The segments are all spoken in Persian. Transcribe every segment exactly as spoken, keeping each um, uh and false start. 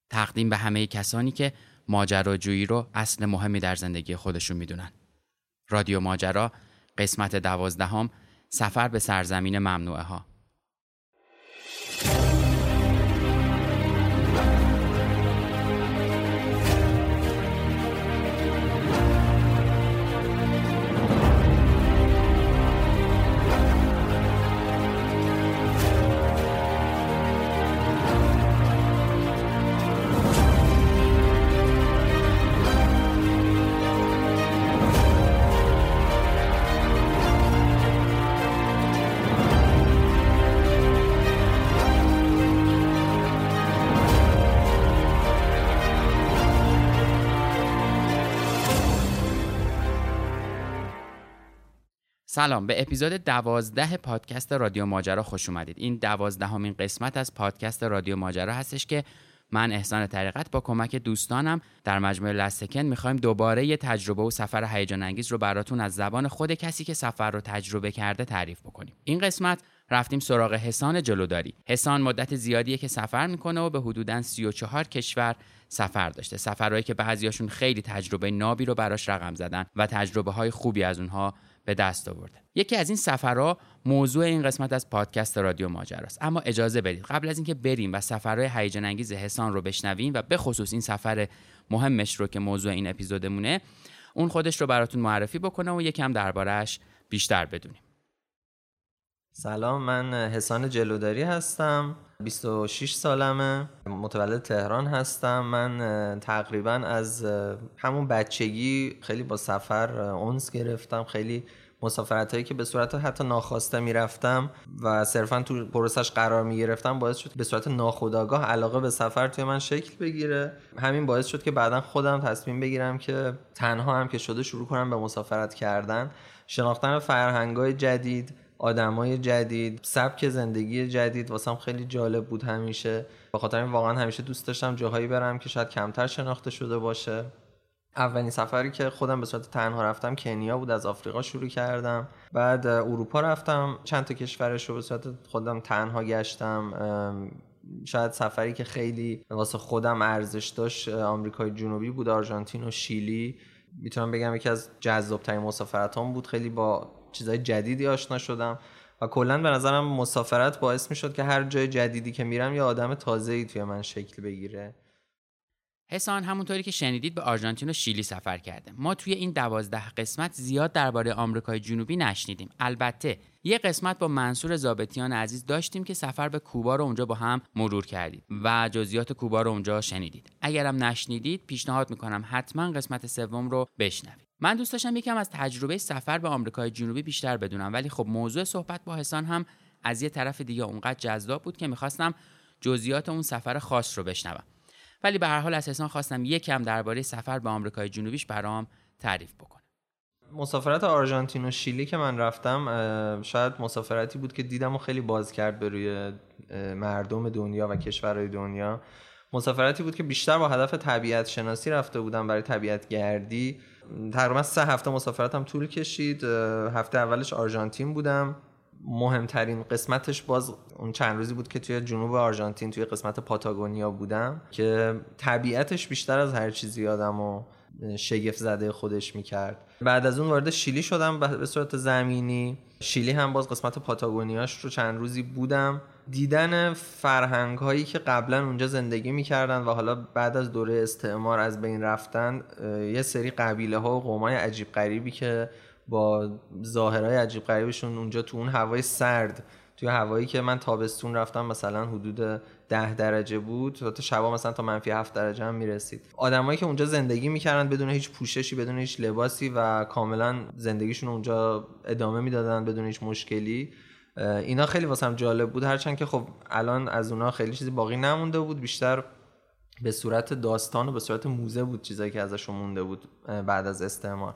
تقدیم به همه کسانی که ماجراجویی رو اصل مهمی در زندگی خودشون میدونن. رادیو ماجرا قسمت دوازدهم، سفر به سرزمین ممنوعه ها. سلام، به اپیزود دوازده پادکست رادیو ماجرا خوش اومدید. این دوازدهمین قسمت از پادکست رادیو ماجرا هستش که من احسان طریقت با کمک دوستانم در مجموعه لستکن میخوایم دوباره یه تجربه و سفر هیجان انگیز رو براتون از زبان خود کسی که سفر رو تجربه کرده تعریف بکنیم. این قسمت رفتیم سراغ حسان جلوداری. حسان مدت زیادیه که سفر میکنه و به حدوداً سی و چهار کشور سفر داشته. سفرهایی که بعضیاشون خیلی تجربه نابی رو براش رقم زدن و تجربه های خوبی از اونها به دست آورده. یکی از این سفرها موضوع این قسمت از پادکست رادیو ماجراست. اما اجازه بدید قبل از اینکه بریم و سفرهای هیجان انگیز حسان رو بشنویم و به خصوص این سفر مهمش رو که موضوع این اپیزودمونه، اون خودش رو براتون معرفی بکنه و یکم درباره‌اش بیشتر بدونیم. سلام، من حسان جلوداری هستم. بیست و شش سالمه. متولد تهران هستم. من تقریبا از همون بچگی خیلی با سفر انس گرفتم. خیلی مسافرتایی که به صورت حتی ناخواسته میرفتم و صرفا تو پروسش قرار میگرفتم باعث شد به صورت ناخودآگاه علاقه به سفر توی من شکل بگیره. همین باعث شد که بعداً خودم تصمیم بگیرم که تنها هم که شده شروع کنم به مسافرت کردن، شناختن فرهنگ‌های جدید، آدمای جدید، سبک زندگی جدید. واسم خیلی جالب بود همیشه. به خاطر این واقعا همیشه دوست داشتم جاهایی برم که شاید کمتر شناخته شده باشه. اولین سفری که خودم به صورت تنها رفتم کنیا بود. از آفریقا شروع کردم. بعد اروپا رفتم، چند تا کشورش رو به صورت خودم تنها گشتم. شاید سفری که خیلی واسه خودم ارزش داشت آمریکای جنوبی بود، آرژانتین و شیلی. میتونم بگم یکی از جذاب‌ترین مسافرتام بود. خیلی با چیزای جدیدی آشنا شدم و کلاً به نظرم مسافرت باعث میشد که هر جای جدیدی که میرم یه آدم تازه‌ای توی من شکل بگیره. حسان همونطوری که شنیدید به آرژانتین و شیلی سفر کرده. ما توی این دوازده قسمت زیاد درباره آمریکای جنوبی نشنیدیم. البته یه قسمت با منصور ضابطیان عزیز داشتیم که سفر به کوبا رو اونجا با هم مرور کردید و جزئیات کوبا رو اونجا شنیدید. اگرم نشنیدید پیشنهاد میکنم حتما قسمت سوم رو بشنوید. من دوست داشتم یکم از تجربه سفر به آمریکای جنوبی بیشتر بدونم، ولی خب موضوع صحبت با حسان هم از یه طرف دیگه اونقدر جذاب بود که میخواستم جزئیات اون سفر خاص رو بشنوم. ولی به هر حال از حسان خواستم یکم درباره سفر به آمریکای جنوبیش برام تعریف بکنه. مسافرت آرژانتین و شیلی که من رفتم شاید مسافرتی بود که دیدم و خیلی باز کرد به روی مردم دنیا و کشورهای دنیا. مسافرتی بود که بیشتر با هدف طبیعت شناسی رفته بودم، برای طبیعت گردی. تقریبا سه هفته مسافرتم طول کشید. هفته اولش آرژانتین بودم. مهمترین قسمتش باز اون چند روزی بود که توی جنوب آرژانتین توی قسمت پاتاگونیا بودم که طبیعتش بیشتر از هر چیزی آدمو شگفت زده خودش میکرد. بعد از اون وارد شیلی شدم به صورت زمینی. شیلی هم باز قسمت پاتاگونیاش رو چند روزی بودم. دیدن فرهنگ هایی که قبلا اونجا زندگی میکردن و حالا بعد از دوره استعمار از بین رفتن، یه سری قبیله ها و قومای عجیب غریبی که با ظاهرهای عجیب غریبشون اونجا تو اون هوای سرد، توی هوایی که من تابستون رفتم مثلا حدود ده درجه بود، تا شبا مثلا تا منفی هفت درجه هم میرسید. آدمایی که اونجا زندگی میکردن بدون هیچ پوششی، بدون هیچ لباسی و کاملا زندگیشون اونجا ادامه میدادن بدون هیچ مشکلی. اینا خیلی واسم جالب بود، هرچند که خب الان از اونا خیلی چیزی باقی نمونده بود. بیشتر به صورت داستان و به صورت موزه بود چیزایی که ازشون مونده بود بعد از استعمار.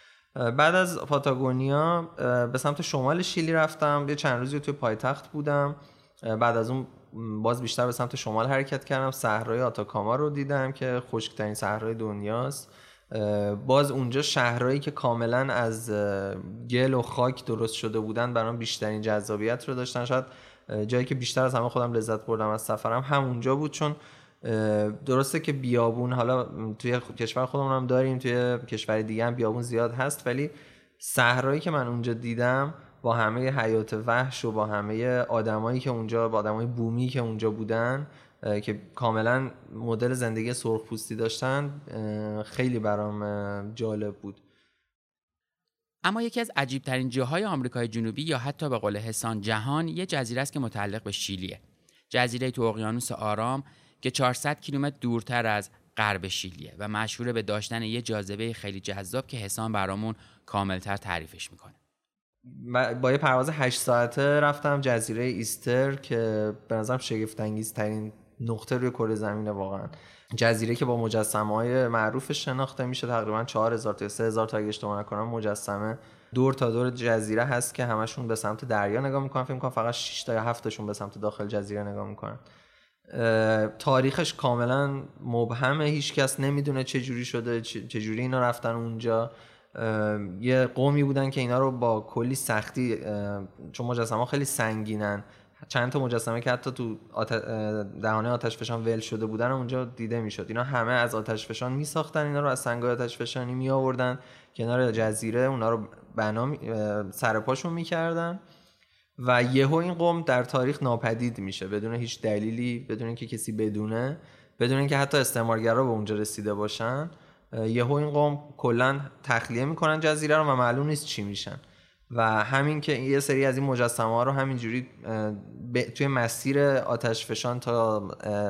بعد از پاتاگونیا به سمت شمال شیلی رفتم. یه چند روزی توی پایتخت بودم. بعد از اون باز بیشتر به سمت شمال حرکت کردم. صحرای آتاکاما رو دیدم که خشک‌ترین صحرای دنیاست. باز اونجا شهرهایی که کاملا از گل و خاک درست شده بودن برام بیشترین جذابیت رو داشتن. شاید جایی که بیشتر از همه خودم لذت بردم از سفرم همونجا بود، چون درسته که بیابون حالا توی کشور خودمون هم داریم، توی کشور دیگه هم بیابون زیاد هست، ولی صحرایی که من اونجا دیدم با همه حیات وحش و با همه آدمایی که اونجا، با آدمای بومی که اونجا بودن که کاملا مدل زندگی سرخپوستی داشتن، خیلی برام جالب بود. اما یکی از عجیب‌ترین جاهای آمریکای جنوبی یا حتی به قول حسان جهان یه جزیره است که متعلق به شیلیه. جزیره تو اقیانوس آرام که چهارصد کیلومتر دورتر از غرب شیلیه و مشهور به داشتن یه جاذبه خیلی جذاب که حسان برامون کاملتر تعریفش میکنه. با یه پرواز هشت ساعته رفتم جزیره ایستر که به نظرم شگفت انگیزترین نقطه روی کره زمینه واقعا. جزیره که با مجسمه‌های معروفش شناخته میشه، تقریبا چهار هزار تا سه هزار تا اگه اشتباه نکنم مجسمه دور تا دور جزیره هست که همشون به سمت دریا نگاه میکنن. فکر میکنم فقط شش تا یا هفت تاشون به سمت داخل جزیره نگاه میکنن. تاریخش کاملا مبهمه، هیچ کس نمیدونه چه جوری شده، چه جوری اینا رفتن اونجا. یه قومی بودن که اینا رو با کلی سختی، چون مجسمه خیلی سنگینن، چند تا مجسمه که حتی تو آت... دهانه آتش فشان ول شده بودن اونجا دیده میشد. اینا همه از آتش فشان میساختن، اینا رو از سنگای آتش فشانی می آوردن کنار جزیره، اونا رو بنا می... سر پاشون میکردن و یهو این قوم در تاریخ ناپدید میشه بدون هیچ دلیلی، بدون اینکه کسی بدونه، بدون اینکه حتی استعمارگرا به اونجا رسیده باشن. یهو این قوم کلا تخلیه میکنن جزیره رو و معلوم نیست چی میشن. و همین که یه سری از این مجسمه ها رو همینجوری توی مسیر آتش فشان تا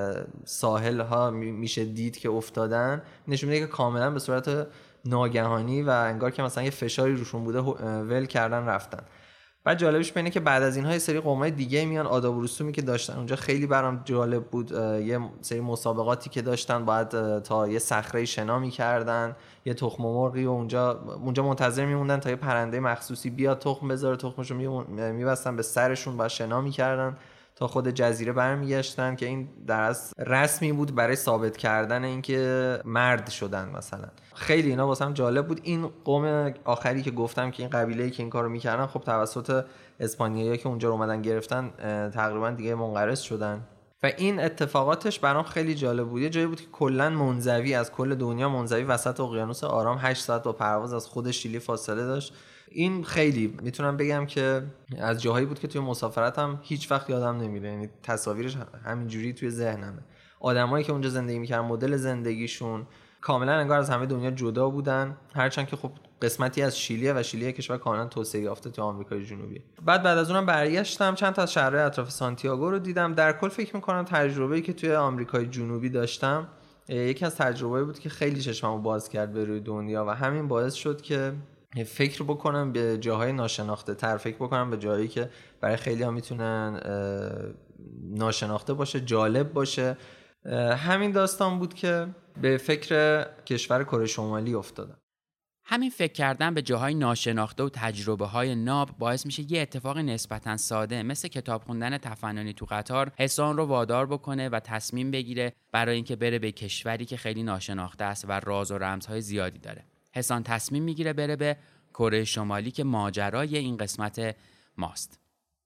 ساحل ها میشه دید که افتادن، نشون میده که کاملا به صورت ناگهانی و انگار که مثلا یه فشاری روشون بوده ول کردن رفتن. بعد جالبش اینه که بعد از اینها یه سری قومای دیگه میان، آداب و رسومی که داشتن اونجا خیلی برام جالب بود. یه سری مسابقاتی که داشتن، بعد تا یه صخره شنا می‌کردن، یه تخم مرغی و اونجا اونجا منتظر میموندن تا یه پرنده مخصوصی بیاد تخم بذاره، تخمشو میبستن به سرشون، بعد شنا می‌کردن تا خود جزیره برمیگشتن، که این در اصل رسمی بود برای ثابت کردن اینکه مرد شدن مثلا. خیلی اینا واسم جالب بود. این قوم آخری که گفتم که این قبیله‌ای که این کارو میکردن، خب توسط اسپانیایی‌ها که اونجا رو اومدن گرفتن تقریبا دیگه منقرض شدن و این اتفاقاتش برام خیلی جالب بود. یه جایی بود که کلا منزوی از کل دنیا، منزوی وسط اقیانوس آرام، هشت ساعت با پرواز از خود شیلی فاصله داشت. این خیلی میتونم بگم که از جاهایی بود که توی مسافرتم هیچ وقت یادم نمیره، یعنی تصاویرش همینجوری توی ذهنمه. آدمایی که اونجا زندگی میکردن، مدل زندگیشون کاملا انگار از همه دنیا جدا بودن، هرچند که خب قسمتی از شیلیه و شیلیه کشور کاملا توسعه یافته تو آمریکای جنوبی. بعد بعد از اونم برگشتم چند تا از شهرهای اطراف سانتیاگو رو دیدم. در کل فکر میکنم تجربه‌ای که توی آمریکای جنوبی داشتم یکی از تجربه‌ای بود که خیلی چشممو باز کرد به روی دنیا و همین باعث شد که فکر بکنم به جاهای ناشناخته تر، فکر بکنم به جایی که برای خیلی ها میتونن ناشناخته باشه، جالب باشه. همین داستان بود که به فکر کشور کره شمالی افتادم. همین فکر کردن به جاهای ناشناخته و تجربه های ناب باعث میشه یه اتفاق نسبتاً ساده مثل کتاب خوندن تفننی تو قطار حسان رو وادار بکنه و تصمیم بگیره برای اینکه بره به کشوری که خیلی ناشناخته است و راز و رمزهای زیادی داره. حسان تصمیم میگیره بره به کره شمالی که ماجرای این قسمت ماست.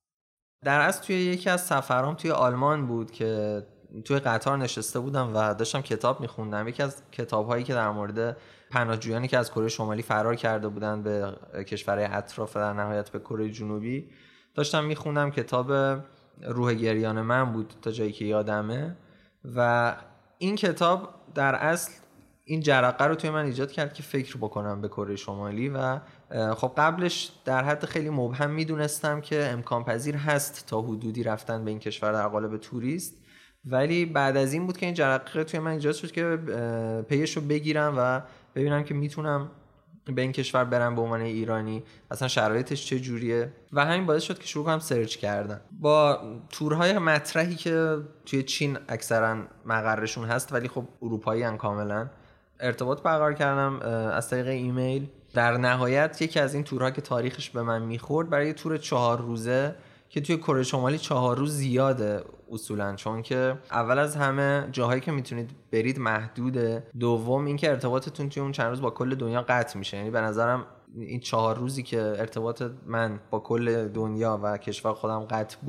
در اصل توی یکی از سفرام توی آلمان بود که توی قطار نشسته بودم و داشتم کتاب میخوندم. یکی از کتاب‌هایی که در مورد پناهجویانی که از کره شمالی فرار کرده بودن به کشورهای اطراف و در نهایت به کره جنوبی داشتم میخوندم. کتاب روح گریان من بود تا جایی که یادمه و این کتاب در اصل این جرقه رو توی من ایجاد کرد که فکر بکنم به کره شمالی و خب قبلش در حد خیلی مبهم میدونستم که امکان پذیر هست تا حدودی رفتن به این کشور در قالب توریست، ولی بعد از این بود که این جرقه توی من ایجاد شد که پیش رو بگیرم و ببینم که میتونم به این کشور برم به عنوان ایرانی، اصلا شرایطش چه جوریه و همین باعث شد که شروع کنم سرچ کردن. با تورهای مطرحی که توی چین اکثرا مقرشون هست ولی خب اروپایی ان کاملا ارتباط برقرار کردم از طریق ایمیل. در نهایت یکی از این تورها که تاریخش به من میخورد برای تور چهار روزه که توی کره شمالی چهار روز زیاده اصولا، چون که اول از همه جاهایی که میتونید برید محدوده، دوم اینکه ارتباطتون توی اون چند روز با کل دنیا قطع میشه. یعنی به نظرم این چهار روزی که ارتباط من با کل دنیا و کشور خودم قطع بود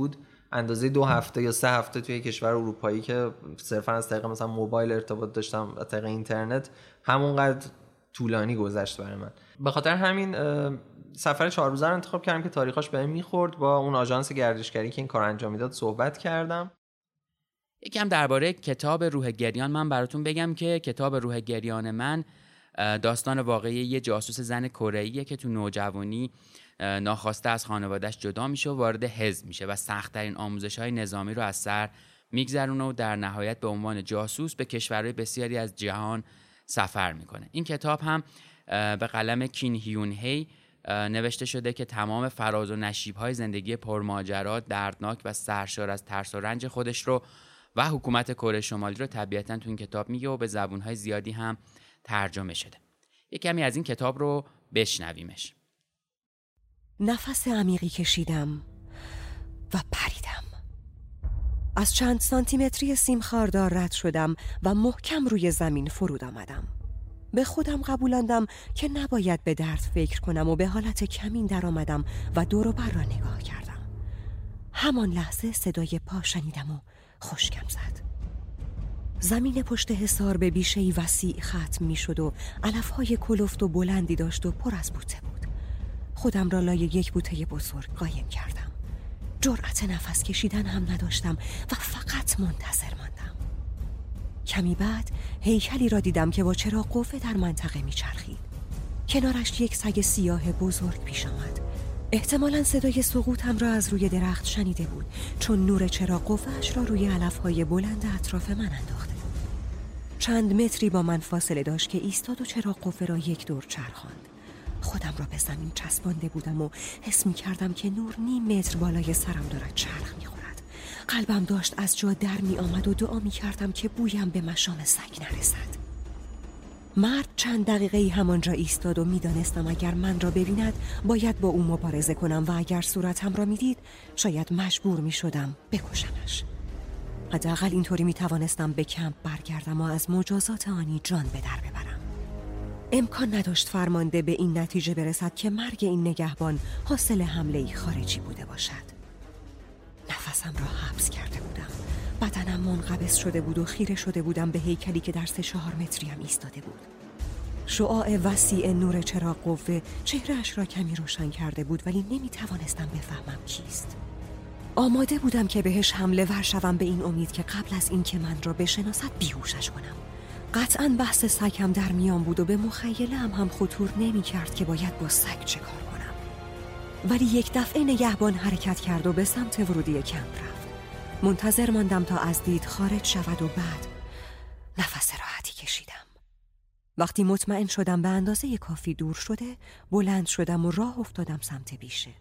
اندازه دو هفته یا سه هفته توی کشور اروپایی که صرفا از طریق مثلا موبایل ارتباط داشتم، از طریق اینترنت، همونقدر طولانی گذشت برای من. به خاطر همین سفر چهار روزه رو انتخاب کردم که تاریخش بهم میخورد. با اون آژانس گردشگری که این کار انجام میداد صحبت کردم. یکم درباره کتاب روح گریان من براتون بگم که کتاب روح گریان من داستان واقعی یه جاسوس زن کره‌ایه که تو نوجوانی ناخواسته از خانواده‌اش جدا میشه و وارد حزب میشه و سخت‌ترین آموزش‌های نظامی رو از سر میگذرونه و در نهایت به عنوان جاسوس به کشورهای بسیاری از جهان سفر میکنه. این کتاب هم به قلم کین هیون هی نوشته شده که تمام فراز و نشیب‌های زندگی پرماجرا، دردناک و سرشار از ترس و رنج خودش رو و حکومت کره شمالی رو طبیعتاً تو این کتاب میگه و به زبون‌های زیادی هم ترجمه شده. یک کمی از این کتاب رو بشنویمش. نفس عمیقی کشیدم و پریدم. از چند سانتیمتری سیم خاردار رد شدم و محکم روی زمین فرود آمدم. به خودم قبولاندم که نباید به درد فکر کنم و به حالت کمین در آمدم و دور و بر را نگاه کردم. همان لحظه صدای پا شنیدم و خشکم زد. زمین پشت حصار به بیشه‌ای وسیع ختم می شد و علف‌های کلفت و بلندی داشت و پر از بوته بود. خودم را لای یک بوته بزرگ قایم کردم. جرأت نفس کشیدن هم نداشتم و فقط منتظر ماندم. کمی بعد هیکلی را دیدم که با چراغ قوه در منطقه می چرخید. کنارش یک سگ سیاه بزرگ پیش آمد. احتمالاً صدای سقوطم را از روی درخت شنیده بود، چون نور چراغ قوه‌اش را روی علف‌های بلند اطراف من انداخته. چند متری با من فاصله داشت که ایستاد و چراغ قوه را یک دور چرخاند. خودم را به زمین چسبانده بودم و حس می کردم که نور نیم متر بالای سرم دارد چرخ می خورد. قلبم داشت از جا در می آمد و دعا می کردم که بویم به مشام سگ نرسد. مرد چند دقیقه‌ای همانجا ایستاد و می دانستم اگر من را ببیند باید با او مبارزه کنم و اگر صورتم را می دید شاید مجبور می شدم بکشمش. حداقل اینطوری می توانستم به کمپ برگردم و از مجازات آنی جان به در ببرم. امکان نداشت فرمانده به این نتیجه برسد که مرگ این نگهبان حاصل حمله‌ای خارجی بوده باشد. نفسم را حبس کرده بودم. بدنم منقبض شده بود و خیره شده بودم به هیکلی که در سه چهار متریم ایستاده بود. شعاع وسیع نور چراغ قوه چهره‌اش را کمی روشن کرده بود، ولی نمی توانستم بفهمم کیست. آماده بودم که بهش حمله ور شوم به این امید که قبل از این که من را بشناسد بیهوشش کنم. قطعاً بحث سگ هم در میان بود و به مخیله هم, هم خطور نمی کرد که باید با سگ چه کار کنم. ولی یک دفعه نگهبان حرکت کرد و به سمت ورودی کمپ رفت. منتظر ماندم تا از دید خارج شود و بعد نفس راحتی کشیدم. وقتی مطمئن شدم به اندازه کافی دور شده، بلند شدم و راه افتادم سمت بیشه.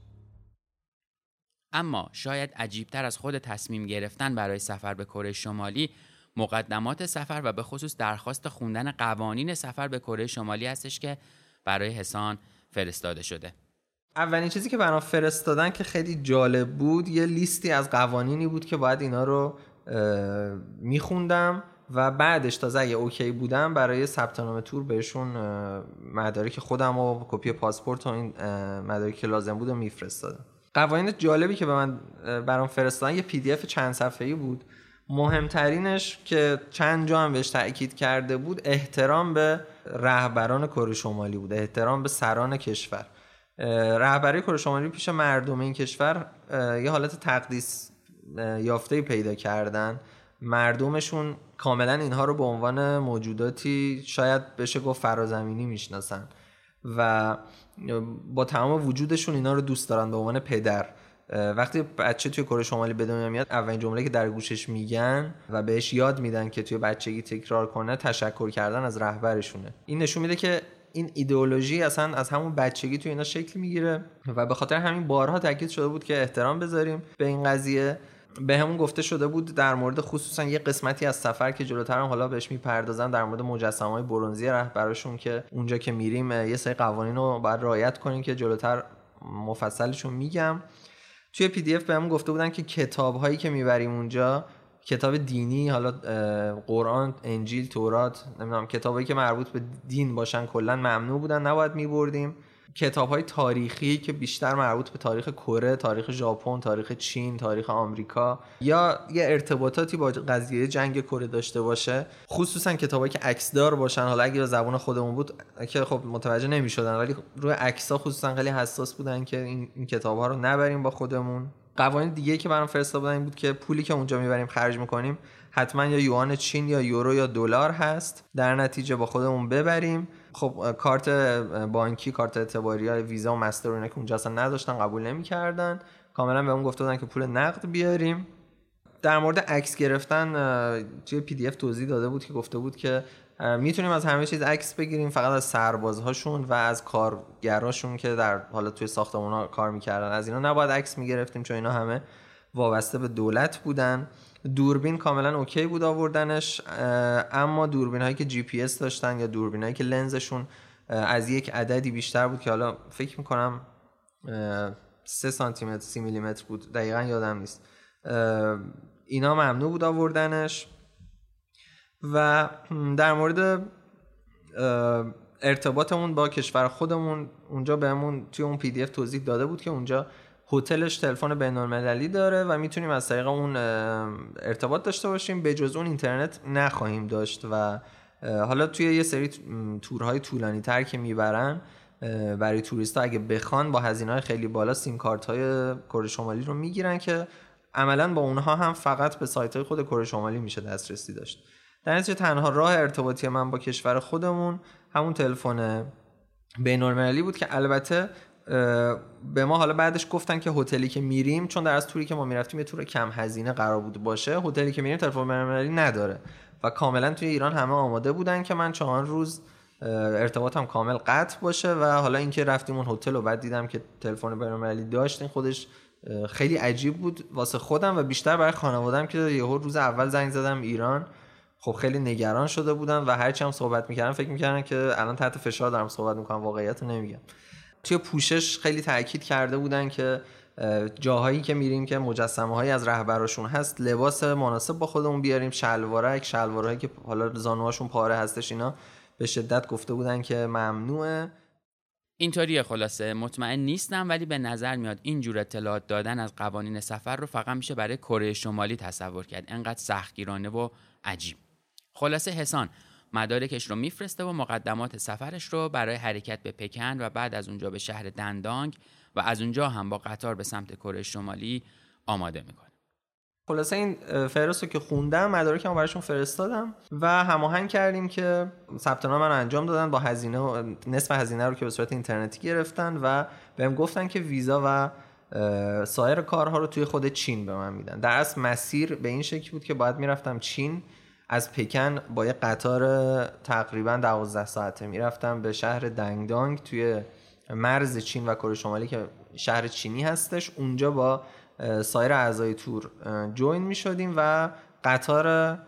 اما شاید عجیبتر از خود تصمیم گرفتن برای سفر به کره شمالی، مقدمات سفر و به خصوص درخواست خوندن قوانین سفر به کره شمالی هستش که برای حسان فرستاده شده. اولین چیزی که برام فرستادن که خیلی جالب بود، یه لیستی از قوانینی بود که باید اینا رو میخوندم و بعدش تازه اگه اوکی بودم برای ثبت نام تور بهشون مدارک خودم و کپی پاسپورت و این مدارکی که لازم بود میفرستادم. قوانین جالبی که به من برام فرستادن یه پی دی اف چند صفحه‌ای بود. مهمترینش که چند جا هم بهش تأکید کرده بود، احترام به رهبران کره شمالی بود، احترام به سران کشور. رهبری کره شمالی پیش مردم این کشور یه حالت تقدیس یافته پیدا کردن. مردمشون کاملا اینها رو به عنوان موجوداتی شاید بشه گفت فرازمینی میشناسن و با تمام وجودشون اینا رو دوست دارن به عنوان پدر. وقتی بچه توی کره شمالی به دنیا میاد، اولین جمله که در گوشش میگن و بهش یاد میدن که توی بچگی تکرار کنه تشکر کردن از رهبرشونه. این نشون میده که این ایدئولوژی اصلا از همون بچگی توی اینا شکل میگیره و به خاطر همین بارها تاکید شده بود که احترام بذاریم به این قضیه. به همون گفته شده بود در مورد خصوصا یه قسمتی از سفر که جلوتر هم حالا بهش میپردازن، در مورد مجسمه‌های برنزی رهبرشون که اونجا که میریم یه سری قوانین رو باید رعایت کنیم که جلوتر مفصلشون میگم. توی پی دی اف بهمون گفته بودن که کتاب‌هایی که میبریم اونجا، کتاب دینی، حالا قرآن، انجیل، تورات، نمیدونم کتابایی که مربوط به دین باشن کلا ممنوع بودن، نباید میبردیم. کتاب‌های تاریخی که بیشتر مربوط به تاریخ کره، تاریخ ژاپن، تاریخ چین، تاریخ آمریکا یا یه ارتباطاتی با قضیه جنگ کره داشته باشه، خصوصا کتابایی که عکسدار باشن. حالا اگه به زبان خودمون بود که خب متوجه نمی‌شدن، ولی روی عکس‌ها خصوصا خیلی حساس بودن که این, این کتاب‌ها رو نبریم با خودمون. قوانین دیگه که برام فرستاده بودن این بود که پولی که اونجا میبریم خرج می‌کنیم حتما یا یوان چین یا یورو یا دلار هست، در نتیجه با خودمون ببریم. خب کارت بانکی، کارت اعتباری یا ویزا و مستر اینا که اونجا اصلا نداشتن قبول نمی‌کردن، کاملا بهمون گفته بودن که پول نقد بیاریم. در مورد عکس گرفتن توی پی دی اف توضیح داده بود که گفته بود که میتونیم از همه چیز عکس بگیریم، فقط از سربازهاشون و از کارگراشون که در حالا توی ساختمونا کار میکردن از اینا نباید عکس میگرفتیم، چون اینا همه وابسته به دولت بودن. دوربین کاملا اوکی بود آوردنش، اما دوربین هایی که جی پی اس داشتن یا دوربین هایی که لنزشون از یک عددی بیشتر بود که حالا فکر میکنم سه سانتی متر سی میلی متر بود، دقیقا یادم نیست، اینا ممنوع بود آوردنش. و در مورد ارتباطمون با کشور خودمون، اونجا بهمون توی اون پی دی اف توضیح داده بود که اونجا هتلش تلفن بین‌المللی داره و میتونیم از طریق اون ارتباط داشته باشیم، به جز اون اینترنت نخواهیم داشت. و حالا توی یه سری تورهای طولانی تر که میبرن برای توریستا، اگه بخوان با هزینه‌های خیلی بالا سیم کارت های کره شمالی رو میگیرن که عملاً با اونها هم فقط به سایت های خود کره شمالی میشه دسترسی داشت. در نتیجه تنها راه ارتباطی من با کشور خودمون همون تلفن بین‌المللی بود که البته به ما حالا بعدش گفتن که هتلی که میریم، چون در از توری که ما میرفتیم یه تور کم هزینه قرار بود باشه، هتلی که میریم تلفن بین‌المللی نداره و کاملا توی ایران همه آماده بودن که من چهار روز ارتباطم کامل قطع باشه. و حالا اینکه رفتیم اون هتل و بعد دیدم که تلفن بین‌المللی داشت، این خودش خیلی عجیب بود واسه خودم و بیشتر برای خانواده‌ام که یهو روز اول زنگ زدم ایران، خب خیلی نگران شده بودن و هرچی هم صحبت میکردم فکر میکردن که الان تحت فشار دارم صحبت میکنم، واقعیت رو نمیگم. توی پوشش خیلی تاکید کرده بودن که جاهایی که میریم که مجسمه هایی از رهبراشون هست لباس مناسب با خودمون بیاریم، شلوارک شلوارهایی که حالا زانوهاشون پاره هستش، اینا به شدت گفته بودن که ممنوعه. اینطوریه. خلاصه مطمئن نیستم، ولی به نظر میاد اینجور اطلاعات دادن از قوانین سفر رو فقط میشه برای کره شمالی تصور کرد، انقدر سختگیرانه و عجیب. خلاصه حسان مدارکش رو میفرسته و مقدمات سفرش رو برای حرکت به پکن و بعد از اونجا به شهر دندانگ و از اونجا هم با قطار به سمت کره شمالی آماده میکنه. خلاصه این فهرست رو که خوندم، مدارکمو براشون فرستادم و هماهنگ کردیم که ثبت نام من انجام دادن با هزینه و نصف هزینه رو که به صورت اینترنتی گرفتن و بهم گفتن که ویزا و سایر کارها رو توی خود چین به من میدن. در اصل مسیر به این شکل بود که باید میرفتم چین، از پکن با یه قطار تقریبا دوازده ساعته میرفتم به شهر دنگدانگ توی مرز چین و کره شمالی که شهر چینی هستش. اونجا با سایر اعضای تور جوین میشدیم و قطار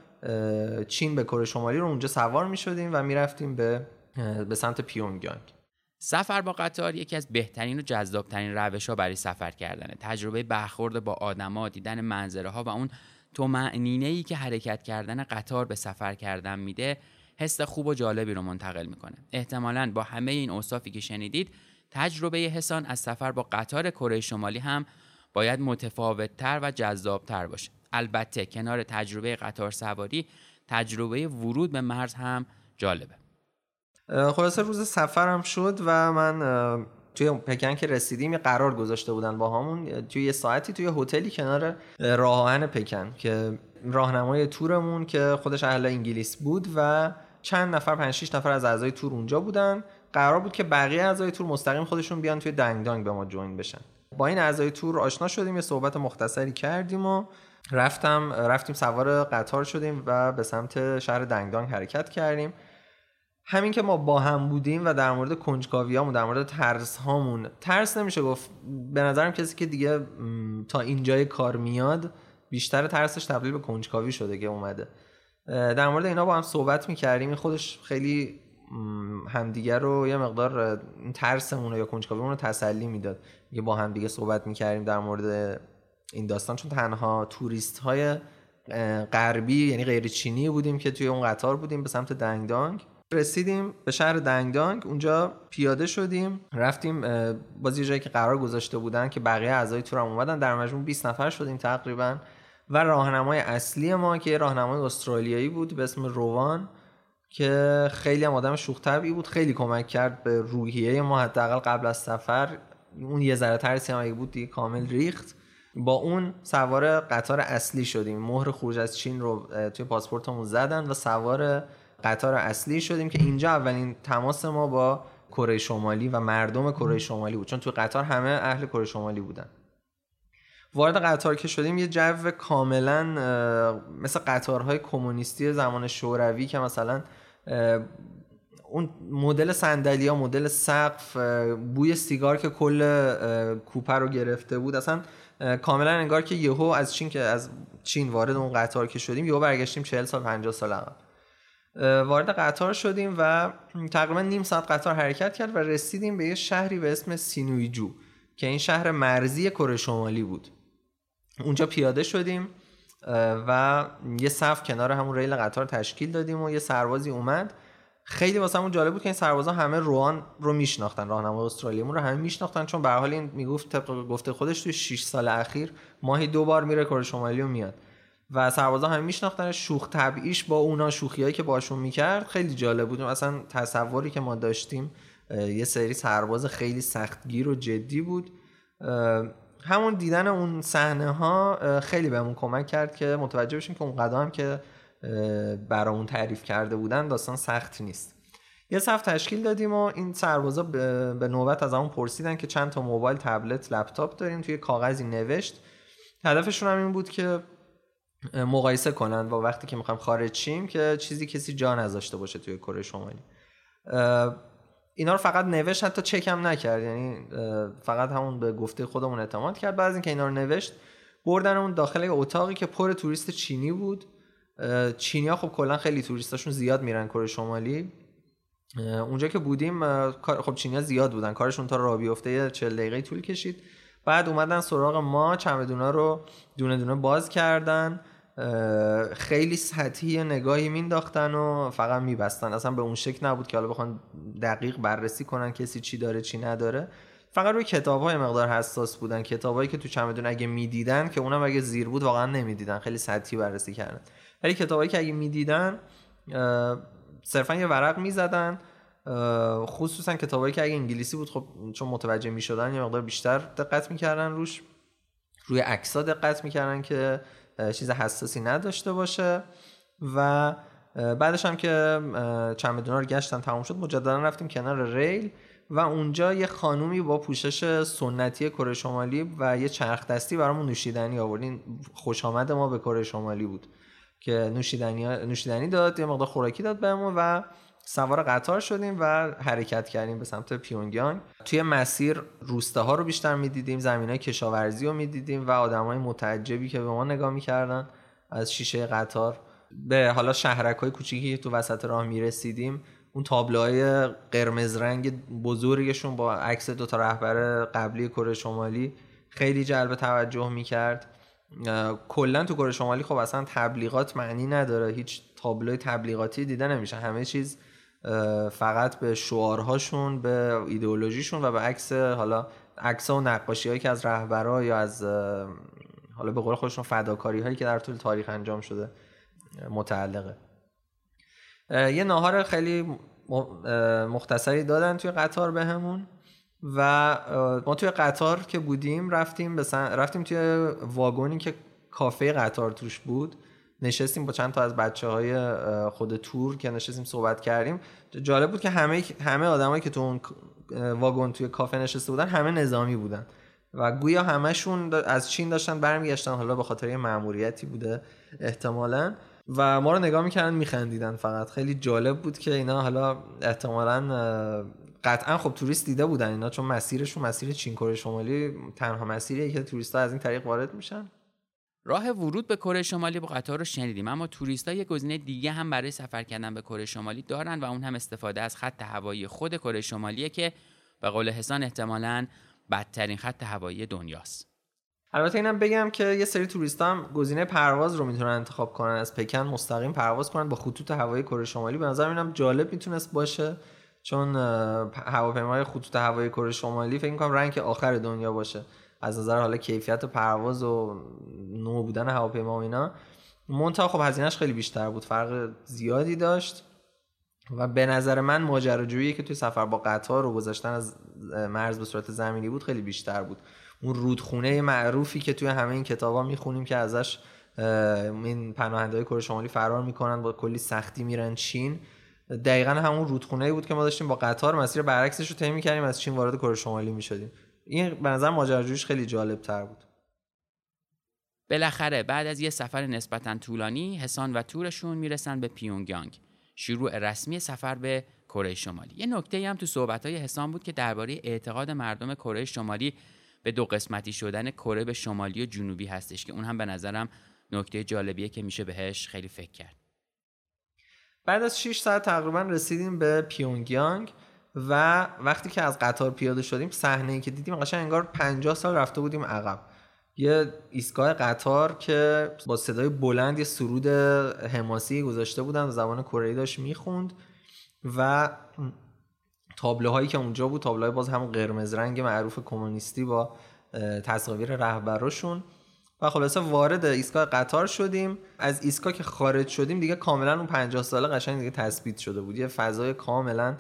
چین به کره شمالی رو اونجا سوار میشدیم و میرفتیم به به سمت پیونگیانگ. سفر با قطار یکی از بهترین و جذابترین روش‌ها برای سفر کردنه. تجربه برخورد با آدما، دیدن منظره‌ها و اون طمأنینه‌ای که حرکت کردن قطار به سفر کردن میده، حس خوب و جالبی رو منتقل میکنه. احتمالاً با همه این اوصافی که شنیدید، تجربه حسان از سفر با قطار کره شمالی هم باید متفاوت‌تر و جذاب‌تر باشه. البته کنار تجربه قطار سواری، تجربه ورود به مرز هم جالبه. خلاصه روز سفرم شد و من توی پکن که رسیدیم یه قرار گذاشته بودن با همون توی یه ساعتی توی هتلی کنار راه آهن پکن که راهنمای تورمون که خودش اهل انگلیس بود و چند نفر پنج شش نفر از اعضای تور اونجا بودن. قرار بود که بقیه اعضای تور مستقیم خودشون بیان توی دنگدانگ به ما جوین بشن. با این اعضای تور آشنا شدیم، یه صحبت مختصری کردیم و رفتم رفتیم سوار قطار شدیم و به سمت شهر دنگدانگ حرکت کردیم. همین که ما با هم بودیم و در مورد کنجکاویامون، در مورد ترس هامون، ترس نمیشه گفت، به نظرم کسی که دیگه تا اینجای کار میاد بیشتر ترسش تبدیل به کنجکاوی شده که اومده. در مورد اینا با هم صحبت میکردیم. این خودش خیلی همدیگه رو یه مقدار ترسمون یا کنجکاویمون رو تسلی میداد که با هم دیگه صحبت میکردیم در مورد این داستان، چون تنها توریست های غربی یعنی غیر چینی بودیم که توی اون قطار بودیم به سمت دنگدانگ رسیدیم به شهر دنگدانگ، اونجا پیاده شدیم رفتیم باز یه جایی که قرار گذاشته بودن که بقیه اعضای تورم اومدن، در مجموع بیست نفر شدیم تقریبا و راهنمای اصلی ما که راهنمای استرالیایی بود به اسم روان که خیلی هم آدم شوخ طبعی بود، خیلی کمک کرد به روحیه ما حداقل قبل از سفر. اون یه ذره ترسی هم اگه بود دیگه کامل ریخت. با اون سوار قطار اصلی شدیم، مهر خروج از چین رو توی پاسپورتمون زدن و سوار قطار اصلی شدیم که اینجا اولین تماس ما با کره شمالی و مردم کره شمالی بود، چون توی قطار همه اهل کره شمالی بودن. وارد قطار که شدیم یه جو کاملا مثل قطارهای کمونیستی زمان شوروی که مثلا اون مدل صندلی‌ها، مدل سقف، بوی سیگار که کل کوپه رو گرفته بود، اصلا کاملا انگار که یهو از چین که از چین وارد اون قطار که شدیم یهو برگشتیم چهل سال پنجاه سال عقب. وارد قطار شدیم و تقریبا نیم ساعت قطار حرکت کرد و رسیدیم به یه شهری به اسم سینویجو که این شهر مرزی کره شمالی بود. اونجا پیاده شدیم و یه صف کنار همون ریل قطار تشکیل دادیم و یه سربازی اومد. خیلی واسمون جالب بود که این سربازا همه روان رو میشناختن، راهنمای استرالیامون رو همه میشناختن، چون به هر حال این میگفت طبق گفته خودش توی شش سال اخیر ماهی دو بار میره کره شمالی و میاد و سربازا همه میشناختن. شوخ طبعیش با اونا، شوخیایی که باشون میکرد خیلی جالب بود. اصلا تصوری که ما داشتیم یه سری سرباز خیلی سختگیر و جدی بود. همون دیدن اون صحنه ها خیلی بهمون کمک کرد که متوجه بشیم که اون قدم که برامون تعریف کرده بودن داستان سخت نیست. یه صف تشکیل دادیم و این سربازا به نوبت از همون پرسیدن که چند تا موبایل، تبلت، لپتاپ دارین، توی کاغذی نوشت. هدفشون هم این بود که مقایسه کنن با وقتی که میخوایم خارج شیم که چیزی کسی جا نذاشته باشه توی کره شمالی. اینا رو فقط نوشت، حتی چک هم نکرد، یعنی فقط همون به گفته خودمون اعتماد کرد. بعد از اینکه اینا رو نوشت بردن اون داخل اتاقی که پر توریست چینی بود. چینی‌ها خب کلا خیلی توریستاشون زیاد میرن کره شمالی. اونجا که بودیم خب چینی‌ها زیاد بودن، کارشون تا راه بیفته چهل دقیقه طول کشید. بعد اومدن سراغ ما، چمدونا رو دونه دونه باز کردن، خیلی سطحی نگاهی مینداختن و فقط میبستن. اصلا به اون شکل نبود که حالا بخوان دقیق بررسی کنن کسی چی داره چی نداره. فقط روی کتاب‌های مقدار حساس بودن، کتابایی که تو چمدون اگه میدیدن، که اونم اگه زیر بود واقعا نمیدیدن، خیلی سطحی بررسی کردن. ولی کتابایی که اگه میدیدن صرفا یه ورق میزدن، خصوصا کتابایی که اگه انگلیسی بود خب چون متوجه میشدن یه مقدار بیشتر دقت میکردن روش، روی عکس‌ها دقت میکردن که چیز حساسی نداشته باشه. و بعدش هم که چمدونا رو گشتن تموم شد، مجددا رفتیم کنار ریل و اونجا یه خانومی با پوشش سنتی کره شمالی و یه چرخ دستی برامون نوشیدنی آوردین. خوش آمد ما به کره شمالی بود که نوشیدنی نوشیدنی داد، یه مقدار خوراکی داد بهمون و سوار قطار شدیم و حرکت کردیم به سمت پیونگیانگ. توی مسیر روستاها رو بیشتر می‌دیدیم، زمینای کشاورزی رو می‌دیدیم و آدمای متعجبی که به ما نگاه می‌کردن از شیشه قطار. به حالا شهرک‌های کوچیکی که تو وسط راه می‌رسیدیم، اون تابلوهای قرمز رنگ بزرگشون با عکس دو تا رهبر قبلی کره شمالی خیلی جلب توجه می‌کرد. کلا تو کره شمالی خب اصلا تبلیغات معنی نداره، هیچ تابلوی تبلیغاتی دیده نمیشه، همه چیز فقط به شعارهاشون، به ایدئولوژیشون و به عکس، حالا عکس و نقاشی‌هایی که از رهبرا یا از حالا به قول خودشون فداکاری‌هایی که در طول تاریخ انجام شده متعلقه. یه ناهار خیلی مختصری دادن توی قطار بهمون و ما توی قطار که بودیم رفتیم به سن... رفتیم توی واگونی که کافه قطار توش بود، نشستیم با چند تا از بچه‌های خود تور که نشستیم صحبت کردیم. جالب بود که همه همه آدمایی که تو اون واگن توی کافه نشسته بودن همه نظامی بودن و گویا همشون از چین داشتن برمیگشتن، حالا به خاطر یه مأموریتی بوده احتمالاً، و ما رو نگاه میکردن میخندیدن فقط. خیلی جالب بود که اینا حالا احتمالاً قطعا خب توریست دیده بودن اینا، چون مسیرشون مسیر چین کره شمالی تنها مسیریه که توریستا از این طریق وارد میشن. راه ورود به کره شمالی با قطار رو شنیدیم، اما توریستا یه گزینه دیگه هم برای سفر کردن به کره شمالی دارن و اون هم استفاده از خط هوایی خود کره شمالیه که به قول حسان احتمالاً بدترین خط هوایی دنیاست. البته اینم بگم که یه سری توریست هم گزینه پرواز رو میتونن انتخاب کنن، از پکن مستقیم پرواز کنن با خطوط هوایی کره شمالی. به نظر اینم جالب میتونست باشه، چون هواپیمای خطوط هوایی کره شمالی فکر می‌کنم رنگ آخر دنیا باشه از نظر حالا کیفیت پرواز و نوع بودن هواپیما و اینا. منتها خب هزینه‌اش خیلی بیشتر بود، فرق زیادی داشت و به نظر من ماجراجویی که توی سفر با قطار و گذاشتن از مرز به صورت زمینی بود خیلی بیشتر بود. اون رودخونه معروفی که توی همه این کتابا میخونیم که ازش این پناهنده‌های کره شمالی فرار میکنن با کلی سختی میرن چین، دقیقاً همون رودخونه‌ای بود که ما داشتیم با قطار مسیر برعکسش رو طی می‌کردیم، از چین وارد کره شمالی می‌شدیم. این به نظر ماجراجوییش خیلی جالب‌تر بود. بالاخره بعد از یه سفر نسبتاً طولانی، حسان و تورشون میرسن به پیونگیانگ، شروع رسمی سفر به کره شمالی. یه نکته‌ای هم تو صحبت‌های حسان بود که درباره اعتقاد مردم کره شمالی به دو قسمتی شدن کره به شمالی و جنوبی هستش که اون هم به نظرم نکته جالبیه که میشه بهش خیلی فکر کرد. بعد از شش ساعت تقریبا رسیدیم به پیونگیانگ و وقتی که از قطار پیاده شدیم صحنه‌ای که دیدیم قشنگ انگار پنجاه سال رفته بودیم عقب. یه ایستگاه قطار که با صدای بلند یه سرود حماسی گذاشته بودن، زبان کره‌ای داشت میخوند و تابلوهایی که اونجا بود تابلوهای باز هم قرمز رنگ معروف کمونیستی با تصاویر رهبراشون. و خلاصه وارد ایستگاه قطار شدیم. از ایستگاه که خارج شدیم دیگه کاملا اون پنجاه ساله قشنگ دیگه تثبیت شده بود، یه فضای کاملا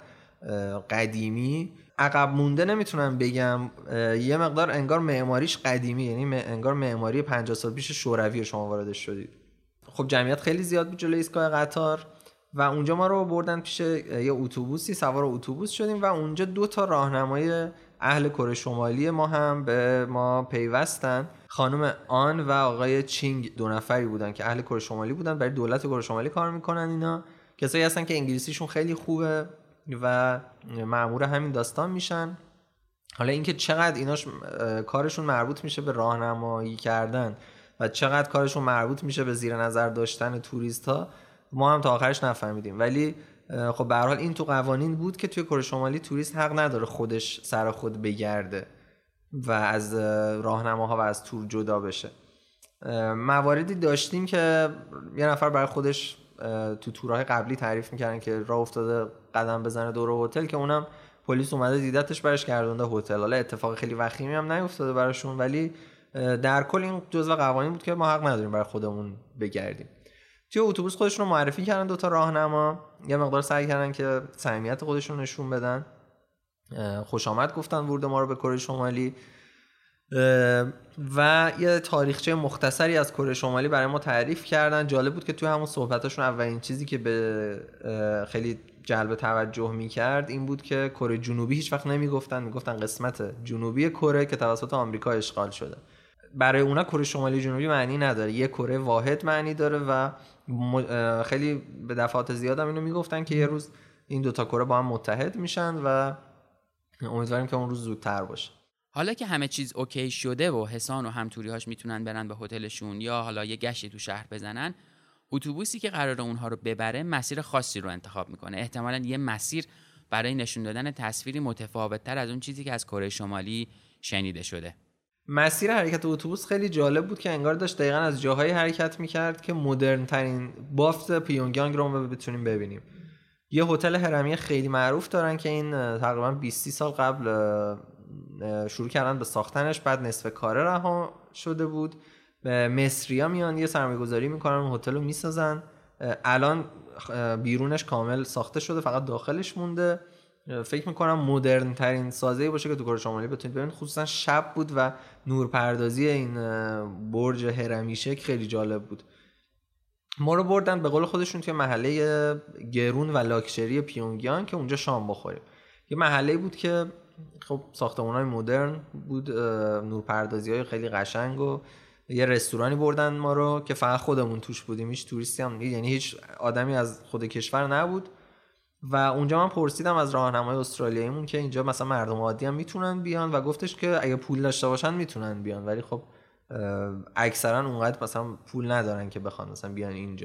قدیمی. عقب مونده نمیتونم بگم، یه مقدار انگار معماریش قدیمی، یعنی انگار معماری پنجاه سال پیش شوروی شما واردش شدید. خب جمعیت خیلی زیاد بود جلوی ایستگاه قطار و اونجا ما رو بردن پیش یه اتوبوسی، سوار اتوبوس شدیم و اونجا دو تا راهنمای اهل کره شمالی ما هم به ما پیوستن. خانم آن و آقای چینگ دو نفری بودن که اهل کره شمالی بودن، برای دولت کره شمالی کار میکنن. اینا کسایی هستن که انگلیسیشون خیلی خوبه و مأمور همین داستان میشن. حالا اینکه چقدر ایناش کارشون مربوط میشه به راهنمایی کردن و چقدر کارشون مربوط میشه به زیر نظر داشتن توریست ها ما هم تا آخرش نفهمیدیم، ولی خب به هر حال این تو قوانین بود که توی کره شمالی توریست حق نداره خودش سر خود بگرده و از راهنماها و از تور جدا بشه. مواردی داشتیم که یه نفر برای خودش تو تورهای قبلی تعریف میکردن که راه افتاده قدم بزنه دور هتل، که اونم پلیس اومده دیدتش برش گردونده هتل. حالا اتفاق خیلی وخیمی هم نیفتاده براشون، ولی در کل این جزء قوانین بود که ما حق نداریم برای خودمون بگردیم. توی اتوبوس خودشون رو معرفی کردن دو تا راهنما، یه مقدار سعی کردن که صمیمیت خودشون نشون بدن، خوش آمد گفتن ورود ما رو به کره شمالی و یه تاریخچه مختصری از کره شمالی برای ما تعریف کردن. جالب بود که توی همون صحبتاشون اولین چیزی که به خیلی جلب توجه می‌کرد این بود که کره جنوبی هیچ وقت نمیگفتن، میگفتن قسمت جنوبی کره که توسط آمریکا اشغال شده. برای اونا کره شمالی جنوبی معنی نداره، یه کره واحد معنی داره و خیلی به دفعات زیاد هم اینو میگفتن که یه روز این دوتا کره با هم متحد میشن و امیدواریم که اون روز زودتر باشه. حالا که همه چیز اوکی شده و حسان و همتوری‌هاش میتونن برن به هتلشون یا حالا یه گشتی تو شهر بزنن، اتوبوسی که قراره اونها رو ببره مسیر خاصی رو انتخاب میکنه. احتمالاً یه مسیر برای نشون دادن تصویری متفاوت‌تر از اون چیزی که از کره شمالی شنیده شده. مسیر حرکت اتوبوس خیلی جالب بود که انگار داشت دقیقاً از جاهای حرکت میکرد که مدرن ترین بافت پیونگیانگ رو ما بتونیم ببینیم. یه هتل هرمی خیلی معروف دارن که این تقریباً بیست سال قبل شروع کردن به ساختنش، بعد نصف کاره رها شده بود. مصری‌ها میان یه سرمایه‌گذاری میکنن اون هتل رو میسازن. الان بیرونش کامل ساخته شده، فقط داخلش مونده. فکر میکنم مدرن ترین سازه‌ای باشه که تو کره شمالی بتونید ببینید. خصوصا شب بود و نورپردازی این برج هرمی شکل خیلی جالب بود. ما رو بردن به قول خودشون توی محله گرون و لاکچری پیونگیانگ که اونجا شام بخوریم. یه محله‌ای بود که خب ساختمان‌های مدرن بود، نورپردازی‌های خیلی قشنگ و یه رستورانی بردن ما رو که فقط خودمون توش بودیم، هیچ توریستی هم یعنی هیچ آدمی از خود کشور نبود. و اونجا من پرسیدم از راهنمای استرالیاییمون که اینجا مثلا مردم عادی هم میتونن بیان و گفتش که اگه پول داشته باشن میتونن بیان، ولی خب اکثرا اونقدر مثلا پول ندارن که بخوان مثلا بیان اینجا.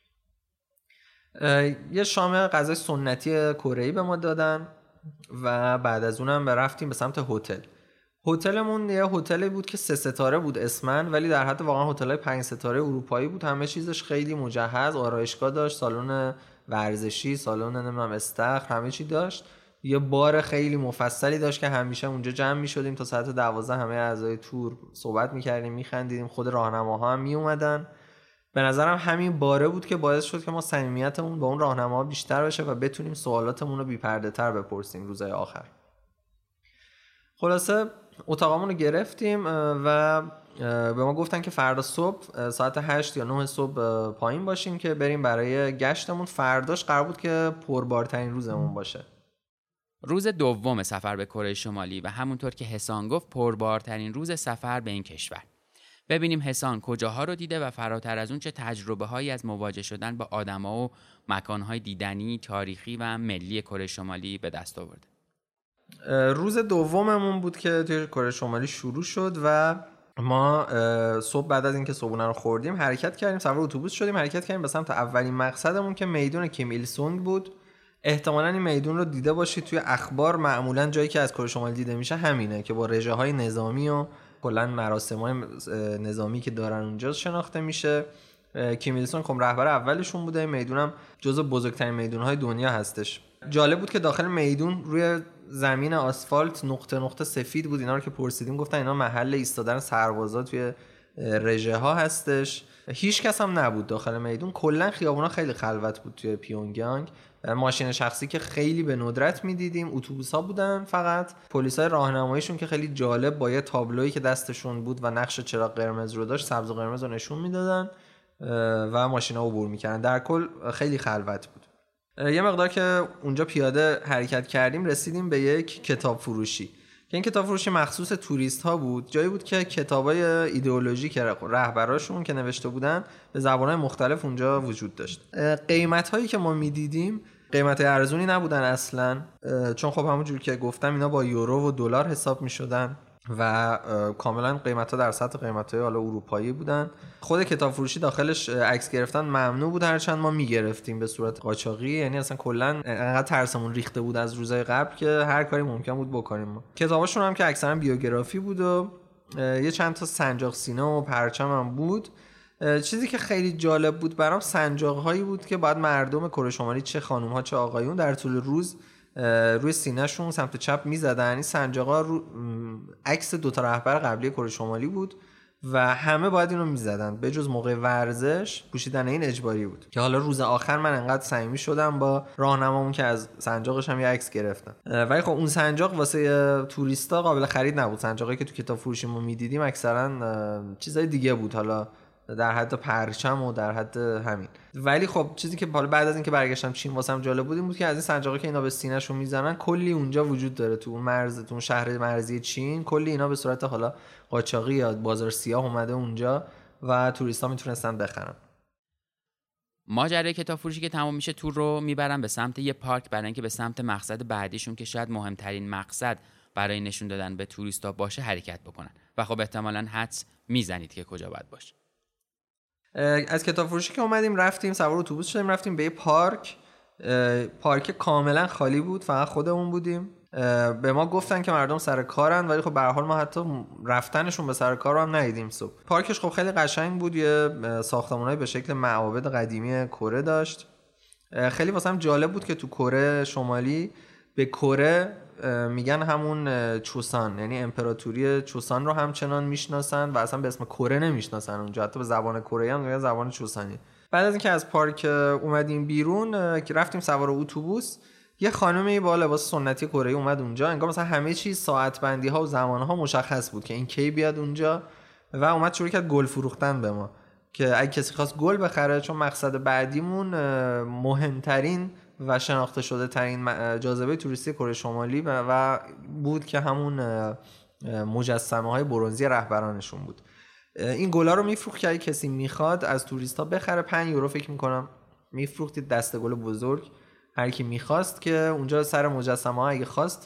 یه شام غذای سنتی کره‌ای به ما دادن و بعد از اونم رفتیم به سمت هتل. هتلمون یه هتلی بود که سه ستاره بود اسمن، ولی در حد واقعا هتل‌های پنج ستاره اروپایی بود. همه چیزش خیلی مجهز، آرایشگاه داشت، سالن ورزشی، سالن نمیدونم استخر، همه چی داشت. یه بار خیلی مفصلی داشت که همیشه اونجا جمع می‌شدیم تا ساعت دوازده، همه اعضای تور صحبت می‌کردیم، می‌خندیدیم، خود راهنماها هم میومدن. به نظرم همین باره بود که باعث شد که ما صمیمیتمون با اون راهنماها بیشتر بشه و بتونیم سوالاتمون رو بی‌پرده‌تر بپرسیم روزهای آخر. خلاصه اتاقمون رو گرفتیم و به ما گفتن که فردا صبح ساعت هشت یا نه صبح پایین باشیم که بریم برای گشتمون. فرداش قرار بود که پربارترین روزمون باشه. روز دوم سفر به کره شمالی و همونطور که حسان گفت پربارترین روز سفر به این کشور. ببینیم حسان کجاها رو دیده و فراتر از اون چه تجربه هایی از مواجه شدن با آدما و مکانهای دیدنی، تاریخی و ملی کره شمالی به دست آورده. روز دوممون بود که توی کره شمالی شروع شد و ما صبح بعد از اینکه صبحونه رو خوردیم حرکت کردیم، سوار اتوبوس شدیم، حرکت کردیم به سمت اولین مقصدمون که میدون کیم ایل سونگ بود. احتمالاً این میدون رو دیده باشید توی اخبار. معمولاً جایی که از کره شمالی دیده میشه همینه که با رژه‌های نظامی و کلاً مراسم‌های نظامی که دارن اونجا شناخته میشه. کیم ایل سونگ خب رهبر اولشون بوده. میدونم جزو بزرگترین میدون‌های دنیا هستش. جالب بود که داخل میدون روی زمین آسفالت نقطه نقطه سفید بود. اینا رو که پرسیدیم گفتن اینا محل ایستادن سربازا توی رژه ها هستش. هیچ کس هم نبود داخل میدون. کلا خیابونا خیلی خلوت بود توی پیونگیانگ. ماشین شخصی که خیلی به ندرت میدیدیم، اتوبوس‌ها بودن فقط. پلیسای راهنماییشون که خیلی جالب با یه تابلویی که دستشون بود و نقش چراغ قرمز رو داشت، سبز و قرمز رو نشون میدادن و ماشینا عبور میکردن. در کل خیلی خلوت بود. یه مقدار که اونجا پیاده حرکت کردیم رسیدیم به یک کتاب فروشی که این کتاب فروشی مخصوص توریست ها بود. جایی بود که کتابای ایدئولوژیک رهبراشون که نوشته بودن به زبان‌های مختلف اونجا وجود داشت. قیمت هایی که ما میدیدیم قیمت ارزونی نبودن اصلا، چون خب همونجور که گفتم اینا با یورو و دلار حساب میشدن و کاملا قیمت‌ها در سطح قیمت‌های حالا اروپایی بودن. خود کتاب فروشی داخلش عکس گرفتن ممنوع بود، هرچند ما میگرفتیم به صورت قاچاقی. یعنی اصلا کلا انقدر ترسمون ریخته بود از روزهای قبل که هر کاری ممکن بود بکنیم. ما کتاباشون هم که اکثرا بیوگرافی بود و یه چند تا سنجاق سینه و پرچم هم بود. چیزی که خیلی جالب بود برام سنجاق‌هایی بود که بعد مردم کره شمالی چه خانم‌ها چه آقایون در طول روز روی سینه‌شون سمت چپ می‌زدن. این سنجاق‌ها رو عکس دو تا رهبر قبلی کره شمالی بود و همه باید اینو می‌زدن به جز موقع ورزش. پوشیدن این اجباری بود که حالا روز آخر من انقدر صمیمی شدم با راهنمامون که از سنجاقش هم یه عکس گرفتم. ولی خب اون سنجاق واسه توریستا قابل خرید نبود. سنجاقی که تو کتاب فروشی ما می‌دیدیم اکثرا چیزای دیگه بود، حالا در حد پرچم و در حد همین. ولی خب چیزی که حالا بعد از اینکه برگشتم چین واسم جالب بود این بود که از این سنجاقی که اینا به سینه‌شون میزنن کلی اونجا وجود داره تو اون مرز، تو اون شهر مرزی چین. کلی اینا به صورت حالا قاچاقی یا بازار سیاه اومده اونجا و توریستا میتونستن بخرن. ماجرای کتاب فروشی که تمام میشه تور رو میبرن به سمت یه پارک برای اینکه به سمت مقصد بعدیشون که شاید مهمترین مقصد برای نشون دادن به توریستا باشه حرکت بکنن و خب احتمالاً حدس میزنید که کجا باید باشه. از کتاب فروشی که اومدیم رفتیم سوار اتوبوس شدیم رفتیم به یه پارک. پارک کاملا خالی بود، فقط خودمون بودیم. به ما گفتن که مردم سر کارن ولی خب به هر حال ما حتی رفتنشون به سر کار رو هم ندیدیم صبح. پارکش خب خیلی قشنگ بود، یه ساختمانای به شکل معابد قدیمی کره داشت. خیلی واسم جالب بود که تو کره شمالی به کره میگن همون چوسان، یعنی امپراتوری چوسان رو همچنان میشناسن و اصلا به اسم کره نمیشناسن اونجا، حتی به زبان کره هم میگن زبان چوسانی. بعد از اینکه از پارک اومدیم بیرون که رفتیم سوار اتوبوس، یه خانمی با لباس سنتی کره اومد اونجا. انگار مثلا همه چیز ساعت بندی ها و زمان ها مشخص بود که این کی بیاد اونجا و اومد شروع کرد گل فروختن به ما که اگه کسی خواست گل بخره، چون مقصد بعدیمون مهمترین و شناخته شده ترین جاذبه توریستی کره شمالی و بود که همون مجسمه های برنزی رهبرانشون بود. این گلا رو میفروخت که اگه کسی میخواد از توریستا بخره، پنج یورو فکر میکنم میفروختید دسته گل بزرگ. هر کی میخواست که اونجا سر مجسمه ها اگه خواست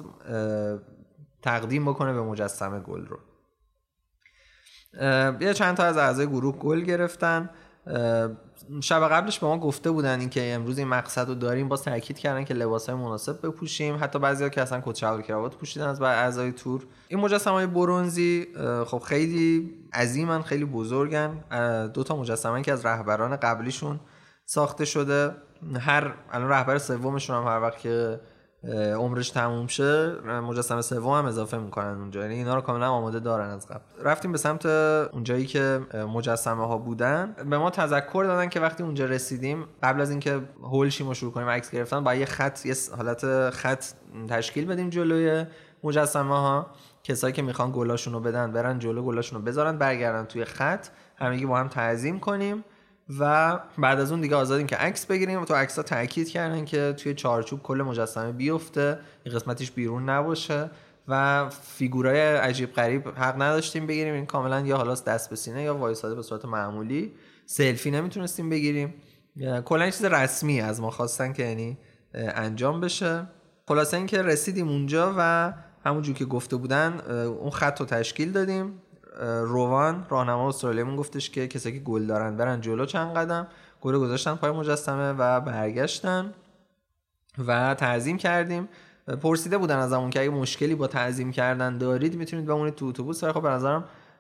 تقدیم بکنه به مجسمه گل رو. یه چند تا از اعضای گروه گل گرفتن شب قبلش به ما گفته بودن این که امروز این مقصد رو داریم، باز تاکید کردن که لباسای مناسب بپوشیم. حتی بعضیا که اصلا کت شلوار کراوات پوشیدن از اعضای تور. این مجسمه‌های برنزی خب خیلی عظیمن، خیلی بزرگن. دو تا مجسمه که از رهبران قبلیشون ساخته شده. هر الان رهبر سومشون هم هر وقت که عمرش تموم شه مجسمه سوم هم اضافه میکنن اونجا، یعنی اینا رو کاملا آماده دارن از قبل. رفتیم به سمت اونجایی که مجسمه ها بودن. به ما تذکر دادن که وقتی اونجا رسیدیم قبل از اینکه هول شیم و شروع کنیم عکس گرفتن با یه خط، یه حالت خط تشکیل بدیم جلوی مجسمه ها. کسایی که میخوان گلاشون رو بدن برن جلو، گلاشون رو بذارن، برگردن توی خط، همگی با هم تعظیم کنیم و بعد از اون دیگه آزادیم که عکس بگیریم. و تو عکس‌ها تاکید کردن که توی چارچوب کل مجسمه بیفته، این قسمتش بیرون نباشه و فیگورای عجیب غریب حق نداشتیم بگیریم. این کاملا یا حالا دست به سینه یا وایساده به صورت معمولی، سلفی نمیتونستیم بگیریم. کلا چیز رسمی از ما خواستن که یعنی انجام بشه. خلاصه اینکه رسیدیم اونجا و همونجوری که گفته بودن اون خط رو تشکیل دادیم. روان راهنما استرالیامون گفتش که کسایی که گل دارن برن جلو چند قدم، گل گذاشتن پای مجسمه و برگشتن و تعظیم کردیم. پرسیده بودن از همون که اگه مشکلی با تعظیم کردن دارید میتونید بمونید تو اتوبوس. خب به نظرم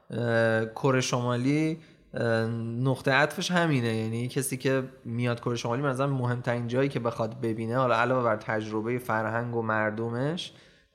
کره شمالی نقطه عطفش همینه، یعنی کسی که میاد کره شمالی به نظرم مهمترین جایی که بخواد ببینه، حالا علاوه بر تجربه فرهنگ و مردمش،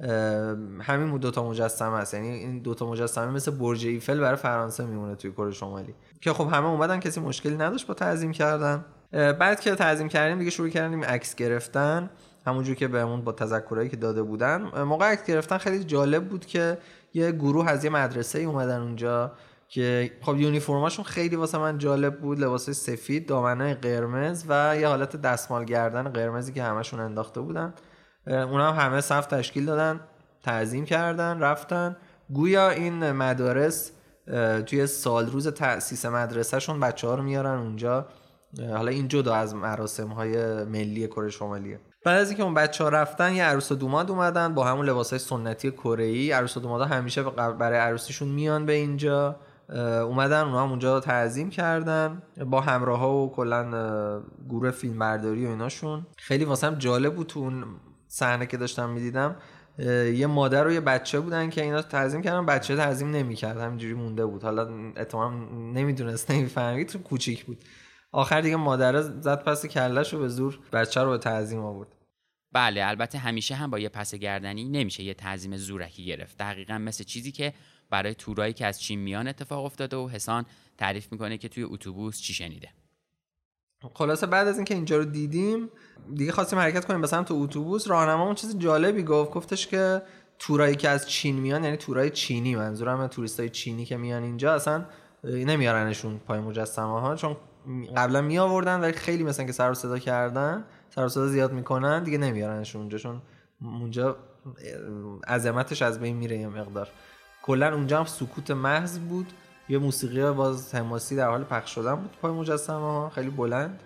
همین دو تا مجسمه است. یعنی این دو تا مجسمه مثل برج ایفل برای فرانسه میمونه توی کره شمالی که خب همه اومدن، کسی مشکلی نداشت با تعظیم کردن. بعد که تعظیم کردیم دیگه شروع کردیم عکس گرفتن، همونجوری که بهمون با تذکرایی که داده بودن. موقع عکس گرفتن خیلی جالب بود که یه گروه از یه مدرسه‌ای اومدن اونجا که خب یونیفرماشون خیلی واسه من جالب بود، لباسای سفید، دامنای قرمز و یه حالت دستمال گردن قرمزی که همشون انداخته بودن. اونا هم همه صف تشکیل دادن، تعظیم کردن، رفتن. گویا این مدارس توی سال روز تأسیس مدرسهشون بچه‌ها رو میارن اونجا. حالا این جدا از مراسم‌های ملی کره شمالیه. بعد از اینکه اون بچه‌ها رفتن یه عروس و دوماد اومدن با همون لباسای سنتی کره‌ای. عروس و دومادا همیشه برای عروسیشون میان به اینجا، اومدن اونا هم اونجا تعظیم کردن با همراها و کلا گروه فیلمبرداری و ایناشون. خیلی واسم جالب بود تو اون صحنه که داشتم میدیدم، یه مادر و یه بچه بودن که اینا تعظیم کردن، بچه تعظیم نمی‌کرد، همینجوری مونده بود. حالا احتمالاً نمیدونست، نمیفهمید، تو کوچیک بود. آخر دیگه مادر زد پس کله‌شو به زور بچه رو به تعظیم آورد. بله البته همیشه هم با یه پس گردنی نمیشه یه تعظیم زورکی گرفت. دقیقاً مثل چیزی که برای تورایی که از چین میان اتفاق افتاده و حسان تعریف میکنه که توی اتوبوس چی شنیده. خلاصه بعد از اینکه اینجا رو دیدیم دیگه خواستیم حرکت کنیم به سمت اتوبوس. راهنمامون چیز جالبی گفت، گفتش که تورایی که از چین میان، یعنی تورای چینی، منظورم توریستای چینی که میان اینجا، اصلا نمیارنشون پای مجسمه ها، چون قبلا می آوردن ولی خیلی مثلا که سر و صدا کردن، سر و صدا زیاد میکنن، دیگه نمیارنشون اونجا، چون اونجا عظمتش از بین میره یه مقدار. کلا اونجا هم سکوت محض بود، یه موسیقی باز حماسی در حال پخش شدن بود پای مجسمه ها، خیلی بلند.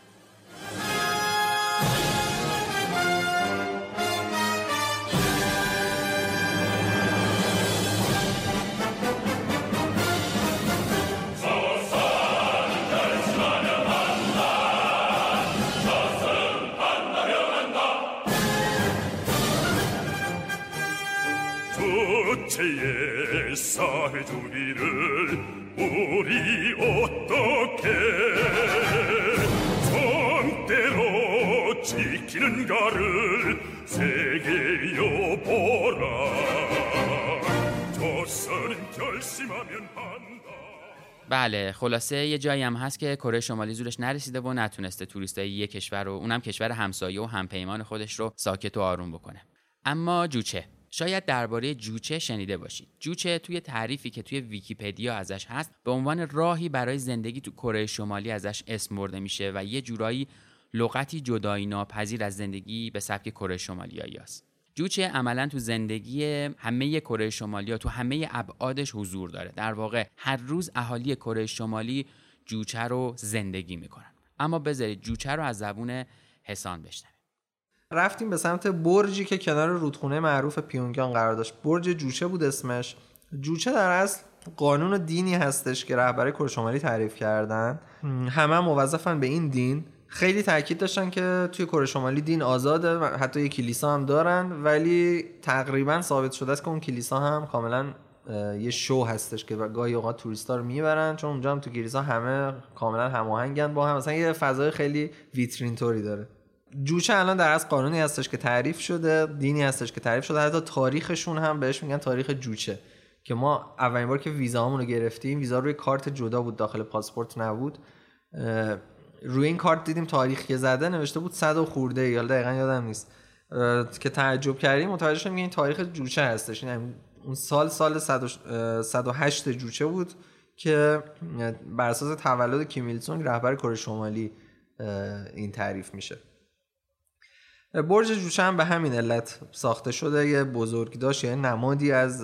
주체의 사회주의를 우리 어떻게 정대로 지키는가를 세계여 보라. 조선은 결심하면 한다. بله خلاصه یه جایی هم هست که کره شمالی زورش نرسیده و نتونسته توریستای یه کشور رو، اونم کشور همسایه و همپیمان خودش رو ساکت و آروم بکنه. اما جوچه، شاید درباره جوچه شنیده باشید. جوچه توی تعریفی که توی ویکی‌پدیا ازش هست به عنوان راهی برای زندگی تو کره شمالی ازش اسم برده میشه و یه جورایی لغتی جدایی ناپذیر از زندگی به سبک کره شمالیایی است. جوچه عملاً تو زندگی همه کره شمالیا تو همه ابعادش حضور داره. در واقع هر روز اهالی کره شمالی جوچه رو زندگی میکنن. اما بذارید جوچه رو از زبون حسان بشنویم. رفتیم به سمت برجی که کنار رودخونه معروف پیونگیان قرار داشت. برج جوچه بود اسمش. جوچه در اصل قانون و دینی هستش که رهبرای کره شمالی تعریف کردن. همه هم موظفن به این دین. خیلی تاکید داشتن که توی کره شمالی دین آزاده، حتی یک کلیسا هم دارن، ولی تقریبا ثابت شده است که اون کلیسا هم کاملا یه شو هستش که گاهی اوقات توریستا رو میبرن، چون اونجا هم تو کلیسا همه کاملا هماهنگن با هم، مثلا یه فضای خیلی ویترین توری داره. جوچه الان در اصل قانونی هستش که تعریف شده، دینی هستش که تعریف شده، حتی تاریخشون هم بهش میگن تاریخ جوچه، که ما اولین بار که ویزامون رو گرفتیم ویزا روی کارت جدا بود، داخل پاسپورت نبود. روی این کارت دیدیم تاریخ که زده نوشته بود صد و خورده، یا دقیقاً یادم نیست، که تعجب کردیم متوجه شدیم این تاریخ جوچه هستش. این اون سال سال صد و هشت جوچه بود که بر اساس تولد کیم ایل سونگ رهبر کره شمالی این تعریف میشه. برج جوچه هم به همین علت ساخته شده، یه بزرگداشت، یه نمادی از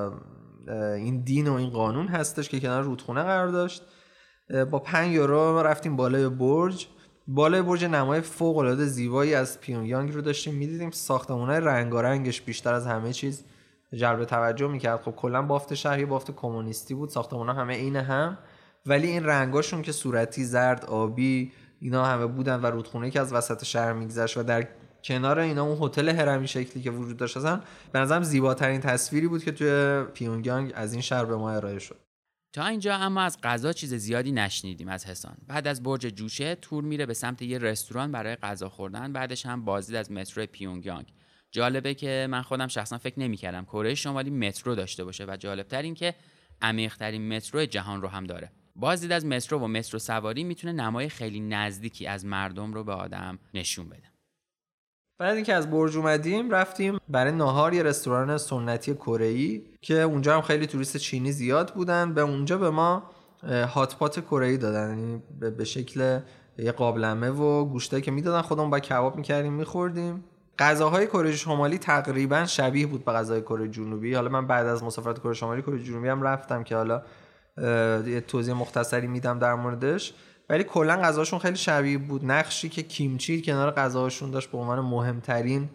این دین و این قانون هستش که کنار رودخونه قرار داشت. با پنج یورو رفتیم بالای برج. بالای برج نمای فوق العاده زیبایی از پیونگیانگ رو داشتیم میدیدیم. ساختمان‌های رنگارنگش بیشتر از همه چیز جلب توجه میکرد. خب کلا بافت شهر یه بافت کمونیستی بود، ساختمان‌ها همه عین هم، ولی این رنگاشون که صورتی، زرد، آبی، اینا همه بودن و رودخونه که از وسط شهر میگذشت و در کنار اینا اون هتل هرمی شکلی که وجود داشت، اصلا به نظرم زیباترین تصویری بود که توی پیونگیانگ از این شهر به ما ارائه شد. تا اینجا اما از غذا چیز زیادی نشنیدیم از حسان. بعد از برج جوچه تور میره به سمت یه رستوران برای غذا خوردن، بعدش هم بازدید از مترو پیونگیانگ. جالبه که من خودم شخصا فکر نمی‌کردم کره شمالی مترو داشته باشه و جالب‌تر این که عمیق‌ترین مترو جهان رو هم داره. بازدید از مترو و مترو سواری میتونه نمای خیلی نزدیکی از مردم رو به آدم نشون بده. بعد اینکه از برج اومدیم رفتیم برای ناهار یه رستوران سنتی کره‌ای که اونجا هم خیلی توریست چینی زیاد بودن. به اونجا به ما هات پات کره‌ای دادن، یعنی به شکل یه قابلمه و گوشتایی که میدادن، خودمون با کباب می‌کردیم می‌خوردیم. غذاهای کره شمالی تقریبا شبیه بود به غذای کره جنوبی. حالا من بعد از مسافرت کره شمالی کره جنوبی هم رفتم که حالا یه توضیح مختصری میدم در موردش، ولی کلا غذاشون خیلی شبیه بود. نقشی که کیمچی کنار غذاشون داشت به عنوان مهمترین،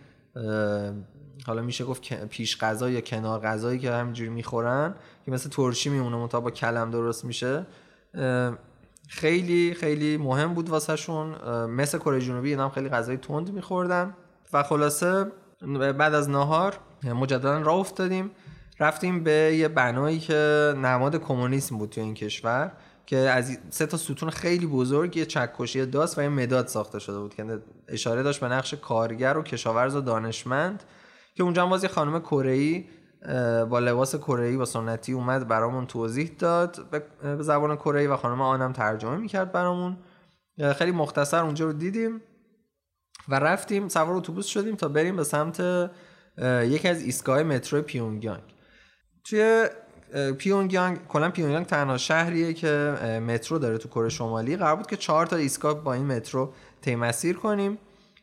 حالا میشه گفت پیش غذا یا کنار غذایی که همینجوری میخورن، که مثل ترشی میمونه منتها با کلم درست میشه، خیلی خیلی مهم بود واسه شون. مثل کره جنوبی اینا هم خیلی غذای تند میخوردن. و خلاصه بعد از نهار مجددا راه افتادیم، رفتیم به یه بنایی که نماد کمونیسم بود تو این کشور، که از سه تا ستون خیلی بزرگ، یه چکشی داس و یه مداد ساخته شده بود که اشاره داشت به نقش کارگر و کشاورز و دانشمند، که اونجا هم باز یه خانم کره‌ای با لباس کره‌ای و سنتی اومد برامون توضیح داد به زبان کره‌ای و خانم آنم ترجمه میکرد برامون. خیلی مختصر اونجا رو دیدیم و رفتیم سوار اتوبوس شدیم تا بریم به سمت یکی از ایستگاه مترو پیونگیانگ. توی پیونگیانگ، کلا پیونگیانگ تنها شهریه که مترو داره تو کره شمالی. قرار بود که چهار تا ایستگاه با این مترو طی مسیر کنیم.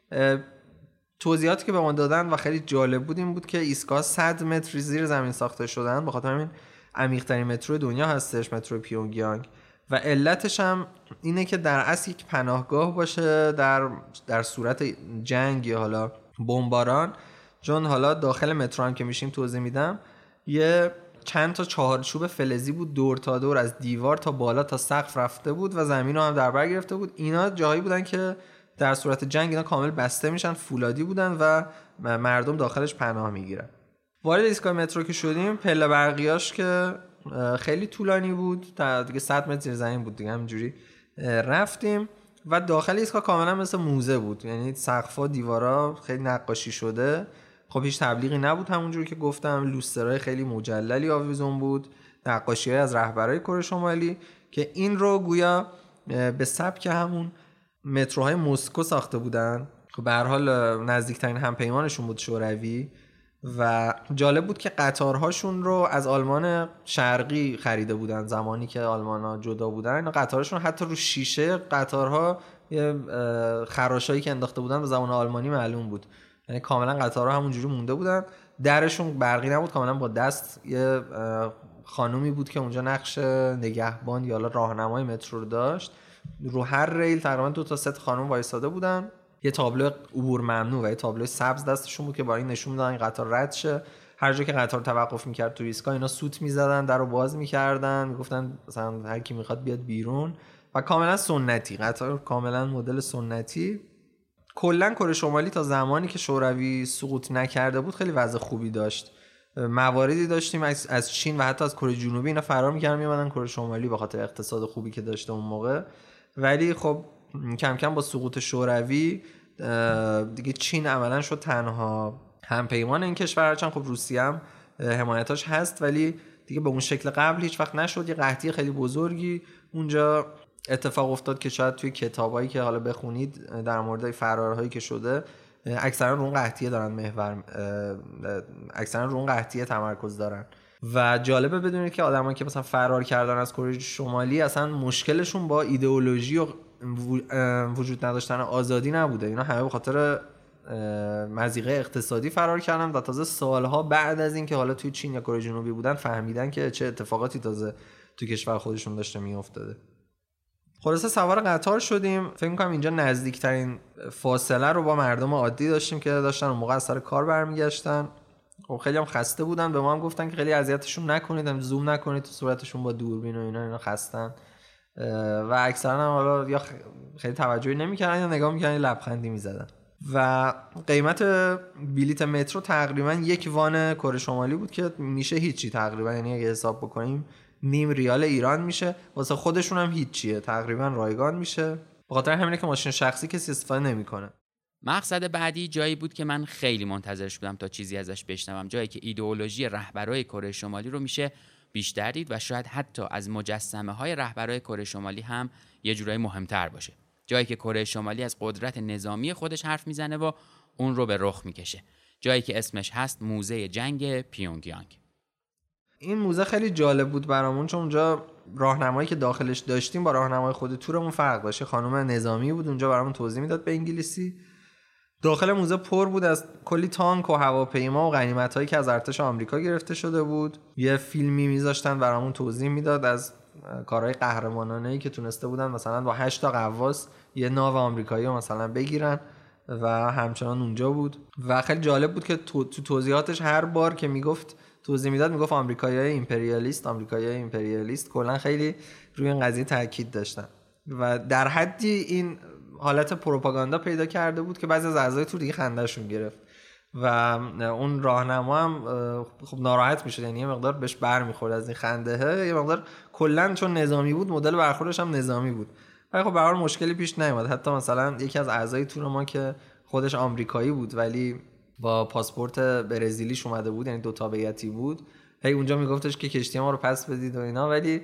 توضیحاتی که به ما دادن و خیلی جالب بود این بود که ایستگاه صد متر زیر زمین ساخته شدن، به خاطر همین عمیق‌ترین مترو دنیا هستش مترو پیونگیانگ. و علتش هم اینه که در اصل یک پناهگاه باشه در در صورت جنگ یا حالا بمباران. چون حالا داخل مترو هم که میشیم توضیح میدم، یه چند تا چهارچوب فلزی بود دور تا دور از دیوار تا بالا تا سقف رفته بود و زمین رو هم در بر گرفته بود. اینا جایی بودن که در صورت جنگ اینا کامل بسته میشن، فولادی بودن و مردم داخلش پناه میگیرن. وارد ایستگاه مترو که شدیم، پله برقیاش که خیلی طولانی بود، تا دیگه صد متر زیر زمین بود دیگه، همینجوری رفتیم و داخل ایستگاه کاملا مثل موزه بود، یعنی سقف‌ها دیوارا خیلی نقاشی شده. خب هیچ تبلیغی نبود، همونجوری که گفتم لوسترهای خیلی مجللی آویزون بود، نقاشی‌های از رهبرای کره شمالی که این رو گویا به سبک همون متروهای مسکو ساخته بودن. خب به هر حال نزدیکترین همپیمانشون بود شوروی. و جالب بود که قطارهاشون رو از آلمان شرقی خریده بودن زمانی که آلمان‌ها جدا بودن. قطارشون حتی رو شیشه قطارها یه خراشایی که انداخته بودن به زبان آلمانی معلوم بود، یعنی کاملا قطارها همونجوری مونده بودن. درشون برقی نبود، کاملا با دست یه خانومی بود که اونجا نقش نگهبان یا راهنمای مترو رو داشت. رو هر ریل تقریبا دو تا ست خانم وایساده بودن، یه تابلو عبور ممنوع و یه تابلو سبز دستشون بود که برای نشون میدادن این قطار رد شه. هر جا که قطار توقف میکرد تو ایستگاه اینا سوت میزدن، درو باز میکردن، میگفتن مثلا هر کی میخواد بیاد بیرون و کاملا سنتی، قطار کاملا مدل سنتی. کلا کره شمالی تا زمانی که شوروی سقوط نکرده بود خیلی وضع خوبی داشت. مواردی داشتیم از چین و حتی از کره جنوبی اینا فرار می‌کردن میومدن کره شمالی به خاطر اقتصاد خوبی که داشته اون موقع. ولی خب کم کم با سقوط شوروی دیگه چین عملاً شد تنها همپیمان این کشور، چون خب روسیه هم حمایتاش هست ولی دیگه به اون شکل قبل هیچ وقت نشد. یه قحطی خیلی بزرگی اونجا اتفاق افتاد که شاید توی کتابایی که حالا بخونید در مورد فرارهایی که شده اکثرا رو اون قحطیه دارن محور اکثرا رو اون قحطیه تمرکز دارن. و جالبه بدونید که آدمایی که مثلا فرار کردن از کره شمالی اصلا مشکلشون با ایدئولوژی و وجود نداشتن آزادی نبوده، اینا همه به خاطر مضیقه اقتصادی فرار کردن و تازه سالها بعد از این که حالا توی چین یا کره جنوبی بودن فهمیدن که چه اتفاقاتی تازه توی کشور خودشون داشته میافتاده. خلاصه سوار قطار شدیم. فکر می‌کنم اینجا نزدیکترین فاصله رو با مردم عادی داشتیم که داشتن اون موقع از سر کار برمیگشتن. خب خیلی هم خسته بودن، به ما هم گفتن که خیلی اذیتشون نکنید، هم زوم نکنید تو صورتشون با دوربین و اینا، اینا خستن و اکثرا هم حالا یا خیلی توجهی نمی‌کردن یا نگاه می‌کردن لبخندی می‌زدن. و قیمت بلیت مترو تقریبا یک وان کره شمالی بود که میشه هیچی تقریبا، یعنی اگه حساب بکنیم نیم ریال ایران میشه، واسه خودشون هم هیچیه، تقریبا رایگان میشه. به خاطر همینه که ماشین شخصی کسی استفاده نمیکنه. مقصد بعدی جایی بود که من خیلی منتظرش بودم تا چیزی ازش بشنوم، جایی که ایدئولوژی رهبرای کره شمالی رو میشه بیشتر دید و شاید حتی از مجسمه های رهبرای کره شمالی هم یه جورایی مهمتر باشه. جایی که کره شمالی از قدرت نظامی خودش حرف میزنه و اون رو به رخ میکشه. جایی که اسمش هست موزه جنگ پیونگیانگ. این موزه خیلی جالب بود برامون چون اونجا راهنمایی که داخلش داشتیم با راهنمای خود تورمون فرق داشت. خانم نظامی بود اونجا برامون توضیح میداد به انگلیسی. داخل موزه پر بود از کلی تانک و هواپیما و غنیمتایی که از ارتش آمریکا گرفته شده بود. یه فیلمی میذاشتن برامون توضیح میداد از کارهای قهرمانانه‌ای که تونسته بودن مثلا با هشت تا غواص یه ناو آمریکایی رو مثلا بگیرن و همچنان اونجا بود. و خیلی جالب بود که تو, تو توضیحاتش هر بار که میگفت توضیح میداد میگفت آمریکایی‌های ایمپریالیست آمریکایی‌های ایمپریالیست کلا خیلی روی این قضیه تاکید داشتن و در حدی این حالت پروپاگاندا پیدا کرده بود که بعضی از اعضای تور دیگه خنده‌شون گرفت و اون راهنما هم خب ناراحت میشد، یعنی یه مقدار بهش برمیخورد از این خنده، یه مقدار کلا چون نظامی بود مدل برخوردش هم نظامی بود. ولی خب به هر حال مشکلی پیش نیومد. حتی مثلا یکی از اعضای تور ما که خودش آمریکایی بود ولی با پاسپورت برزیلیش اومده بود، یعنی دو تابعیتی بود، هی اونجا میگفتش که کشتی ما رو پس بدید و اینا، ولی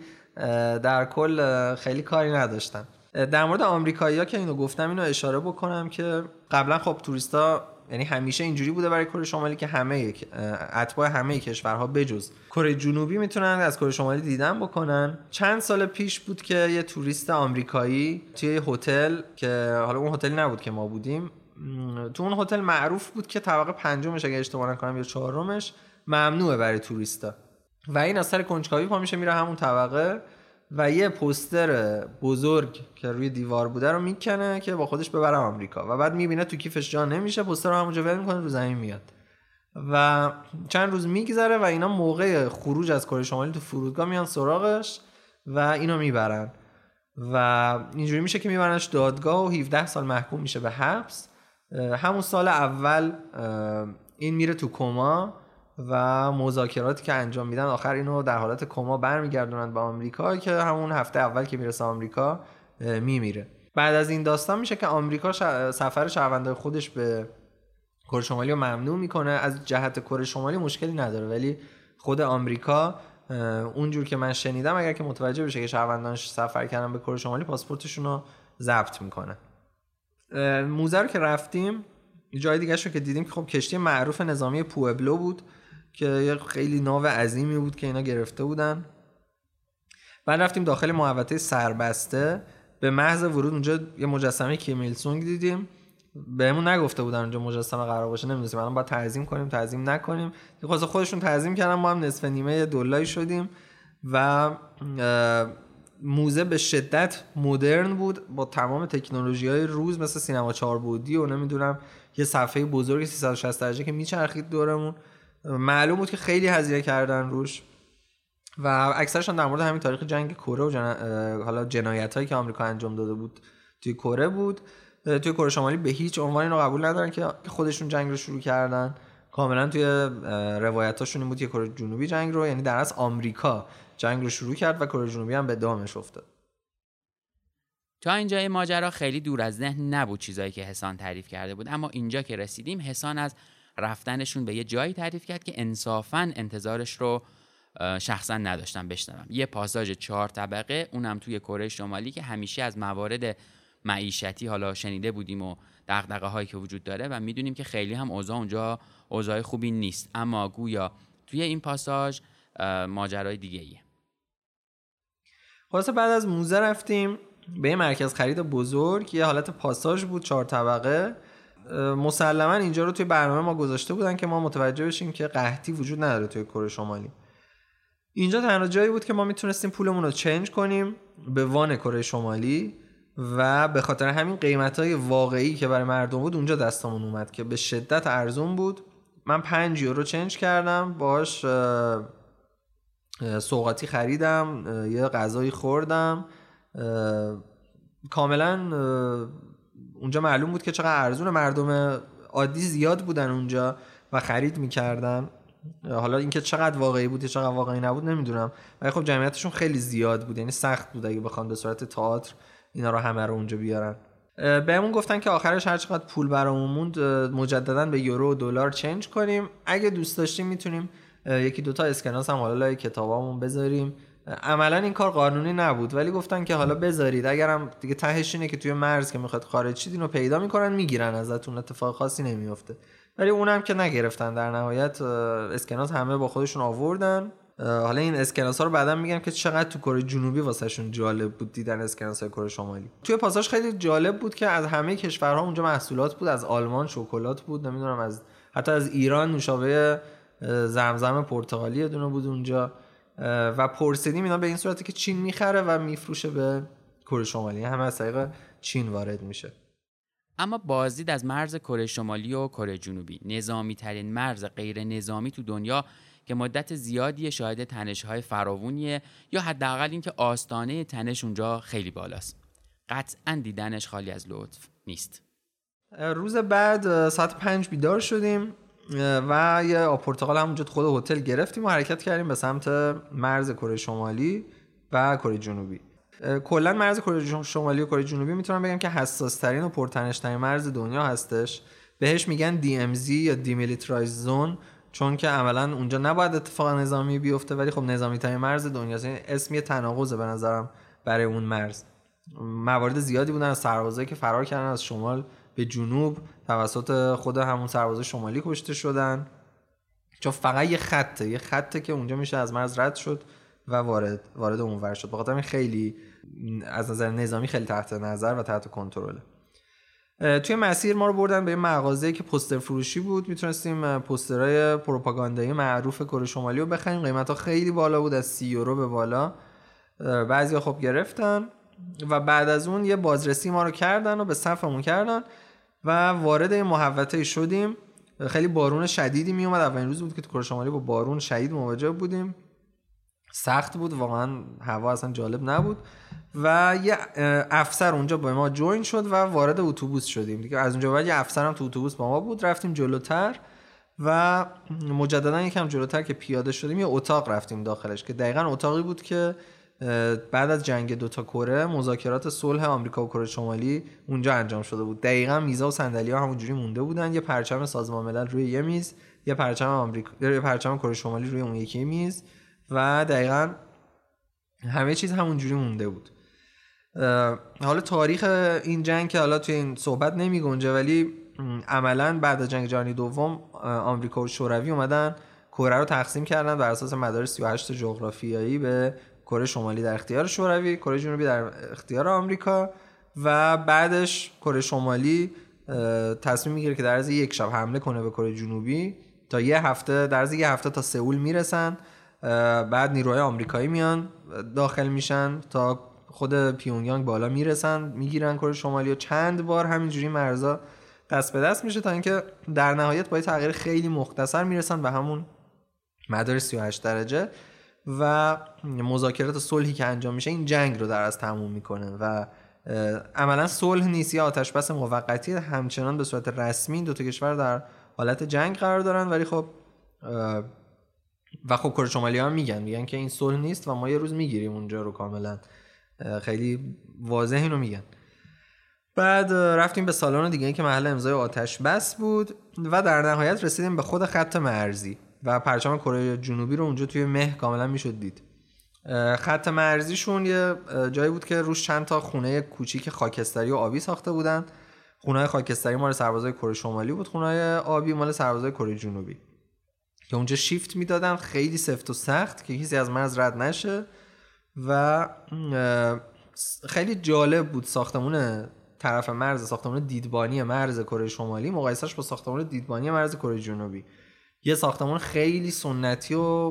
در کل خیلی کاری نداشتن. در مورد آمریکایی‌ها که اینو گفتم اینو اشاره بکنم که قبلا خب توریستا یعنی همیشه اینجوری بوده برای کره شمالی که همه اتباع همه کشورها بجز کره جنوبی میتونن از کره شمالی دیدن بکنن. چند سال پیش بود که یه توریست آمریکایی توی هتل که حالا اون هتل نبود که ما بودیم، تو اون هتل معروف بود که طبقه پنجمش اگه اشتباه نکنم یا چهارمش ممنوعه برای توریستا و این از سر کنجکاوی پا میشه میره همون طبقه و یه پوستر بزرگ که روی دیوار بوده رو میکنه که با خودش ببره آمریکا و بعد میبینه تو کیفش جا نمیشه، پوستر رو همونجا ول میکنه رو زمین میاد و چند روز میگذره و اینا موقع خروج از کره شمالی تو فرودگاه میان سراغش و اینو میبرن و اینجوری میشه که میبرنش دادگاه و هفده سال محکوم میشه به حبس. همون سال اول این میره تو کما و مذاکراتی که انجام میدن آخر اینو در حالت کما برمیگردونن به آمریکا که همون هفته اول که میرسه آمریکا میمیره. بعد از این داستان میشه که آمریکا سفر شهروندای خودش به کره شمالی رو ممنوع میکنه. از جهت کره شمالی مشکلی نداره ولی خود آمریکا اونجور که من شنیدم اگر که متوجه بشه که شهروندانش سفر کردن به کره شمالی پاسپورتشون رو ضبط میکنه. موزه رو که رفتیم جای دیگه شو که دیدیم که خب کشتی معروف نظامی پوئبلو بود که خیلی ناو عظیمی بود که اینا گرفته بودن. بعد رفتیم داخل محوطه سربسته. به محض ورود اونجا یه مجسمه کیم ایل سونگ دیدیم. بهمون نگفته بودن اونجا مجسمه قرار باشه، نمیدونیم الان باید تعظیم کنیم تعظیم نکنیم. خلاص خودشون تعظیم کردن، ما هم نصف نیمه دلاری شدیم و موزه به شدت مدرن بود با تمام تکنولوژی‌های روز مثل سینما چهار بعدی و نمیدونم یه صفحه بزرگ سیصد و شصت درجه که میچرخید دورمون معلوم بود که خیلی هزینه کردن روش و اکثرشون در مورد همین تاریخ جنگ کره و جن... حالا جنایتایی که آمریکا انجام داده بود توی کره بود. توی کره شمالی به هیچ عنوان اینو قبول ندارن که خودشون جنگ رو شروع کردن. کاملا توی روایتاشون این بود که کره جنوبی جنگ رو، یعنی در اصل آمریکا جنگ رو شروع کرد و کره جنوبی هم به دامش افتاد. تا اینجای ماجرا خیلی دور از ذهن نبود چیزایی که حسان تعریف کرده بود، اما اینجا که رسیدیم حسان از رفتنشون به یه جایی تعریف کرد که انصافاً انتظارش رو شخصا نداشتم بشنوم. یه پاساژ چهار طبقه، اونم توی کره شمالی که همیشه از موارد معیشتی حالا شنیده بودیم و دغدغه هایی که وجود داره و میدونیم که خیلی هم اوضاع اونجا اوضاع خوبی نیست، اما گویا توی این پاساژ ماجرای دیگه ایه. خلاصه بعد از موزه رفتیم به یه مرکز خرید بزرگ، یه حالت پاساژ بود چهار طبقه. مسلما اینجا رو توی برنامه ما گذاشته بودن که ما متوجه بشیم که قحطی وجود نداره توی کره شمالی. اینجا تنها جایی بود که ما میتونستیم پولمون رو چنج کنیم به وان کره شمالی و به خاطر همین قیمتای واقعی که برای مردم بود اونجا دستمون اومد که به شدت ارزون بود. من پنج یورو چنج کردم، باهاش سوغاتی خریدم، یه غذایی خوردم. کاملا اونجا معلوم بود که چقدر ارزون، مردم عادی زیاد بودن اونجا و خرید میکردن. حالا اینکه چقدر واقعی بود یا چقدر واقعی نبود نمیدونم، ولی خب جمعیتشون خیلی زیاد بود، یعنی سخت بود اگه بخوان به صورت تئاتر اینا رو همه رو اونجا بیارن. بهمون گفتن که آخرش هر چقدر پول برامون موند مجددا به یورو و دلار چنج کنیم. اگه دوست داشتیم میتونیم یکی دوتا اسکناس هم حالا لای کتابامون بذاریم. عملا این کار قانونی نبود ولی گفتن که حالا بذارید، اگرم دیگه تهش اینه که توی مرز که میخواد خارج شید اینو پیدا میکنن میگیرن ازتون، اتفاق خاصی نمیافته. ولی اونم که نگرفتن، در نهایت اسکناس همه با خودشون آوردن. حالا این اسکناس ها رو بعداً میگم که چقدر تو کره جنوبی واسهشون جالب بود دیدن اسکناس های کره شمالی. توی پاساژ خیلی جالب بود که از همه کشورها اونجا محصولات بود، از آلمان شکلات بود، نمیدونم از حتی از ایران نوشابه زمزم پرتغالی یه دونه بود اونجا و پرسیدیم اینا به این صورتی که چین میخره و میفروشه به کره شمالی، همه از طریق چین وارد میشه. اما بازدید از مرز کره شمالی و کره جنوبی، نظامی ترین مرز غیر نظامی تو دنیا که مدت زیادی شاهد تنش‌های فراوونیه یا حداقل اینکه آستانه تنش اونجا خیلی بالاست. قطعاً دیدنش خالی از لطف نیست. روز بعد ساعت پنج بیدار شدیم و یه آپورتقال همونجا خود هتل گرفتیم و حرکت کردیم به سمت مرز کره شمالی و کره جنوبی. کلا مرز کره شمالی و کره جنوبی میتونم بگم که حساس ترین و پرتنش ترین مرز دنیا هستش. بهش میگن دی ام زی یا دیمیلیترایزد زون، چون که عملا اونجا نباید اتفاق نظامی بیفته ولی خب نظامی ترین مرز دنیاست. یعنی اسم یه تناقضه به نظرم برای اون مرز. موارد زیادی بودن از سربازایی که فرار کردن از شمال به جنوب توسط خود همون سربازای شمالی کشته شدن، چون فقط یه خطه یه خطه که اونجا میشه از مرز رد شد و وارد وارد اونور شد. بخاطر همین خیلی از نظر نظامی خیلی تحت نظر و تحت کنترله. توی مسیر ما رو بردن به یه مغازه‌ای که پوستر فروشی بود، میتونستیم پوسترهای پروپاگاندایی معروف کره شمالی رو بخریم. قیمت‌ها خیلی بالا بود، از سی یورو به بالا. بعضیا خب گرفتن و بعد از اون یه بازرسی ما رو کردن و به صفمون کردن و وارد این محوطه شدیم. خیلی بارون شدیدی می اومد، اولین روز بود که تو کره شمالی با بارون شدید مواجه بودیم. سخت بود واقعا، هوا اصلا جالب نبود و یه افسر اونجا با ما جوین شد و وارد اتوبوس شدیم دیگه. از اونجا بعد یه افسر هم تو اتوبوس با ما بود، رفتیم جلوتر و مجددا یکم جلوتر که پیاده شدیم یه اتاق رفتیم داخلش که دقیقاً اتاقی بود که بعد از جنگ دوتا کره مذاکرات صلح آمریکا و کره شمالی اونجا انجام شده بود. دقیقاً میزا و صندلی‌ها همونجوری مونده بودن، یه پرچم سازمان ملل روی یه میز، یه پرچم آمریکا، یه پرچم کره شمالی روی اون یکی میز و دقیقاً همه چیز همونجوری مونده بود. حالا تاریخ این جنگ که حالا توی این صحبت نمی گنجه، ولی عملاً بعد از جنگ جهانی دوم آمریکا و شوروی اومدن کره رو تقسیم کردن بر اساس مدار سی و هشت جغرافیایی به کره شمالی در اختیار شوروی، کره جنوبی در اختیار آمریکا و بعدش کره شمالی تصمیم میگیره که در عرض یک شب حمله کنه به کره جنوبی. تا یه هفته در عرض یه هفته تا سئول میرسن، بعد نیروهای آمریکایی میان داخل میشن تا خود پیونگیانگ بالا میرسن میگیرن کره شمالی و چند بار همینجوری مرزا دست به دست میشه تا اینکه در نهایت با تغییر خیلی مختصر میرسن به همون مدار سی و هشت درجه و مذاکرات صلحی که انجام میشه این جنگ رو در از تموم میکنه و عملا صلح نیست، یا آتش بس موقتی، همچنان به صورت رسمی دو تا کشور در حالت جنگ قرار دارن، ولی خب و خب کره شمالی ها میگن میگن که این صلح نیست و ما یه روز میگیریم اونجا رو، کاملا خیلی واضح اینو میگن. بعد رفتیم به سالن دیگه که محل امضای آتش بس بود و در نهایت رسیدیم به خود خط مرزی و پرچم کره جنوبی رو اونجا توی مه کاملا میشد دید. خط مرزیشون یه جایی بود که روش چند تا خونه کوچیک خاکستری و آبی ساخته بودن. خونه‌های خاکستری مال سربازای کره شمالی بود، خونه‌های آبی مال سربازای کره جنوبی که اونجا شیفت میدادن، خیلی سفت و سخت که کسی از مرز رد نشه و خیلی جالب بود ساختمون طرف مرز، ساختمون دیدبانی مرز کره شمالی مقایسهش با ساختمون دیدبانی مرز کره جنوبی. یه ساختمون خیلی سنتی و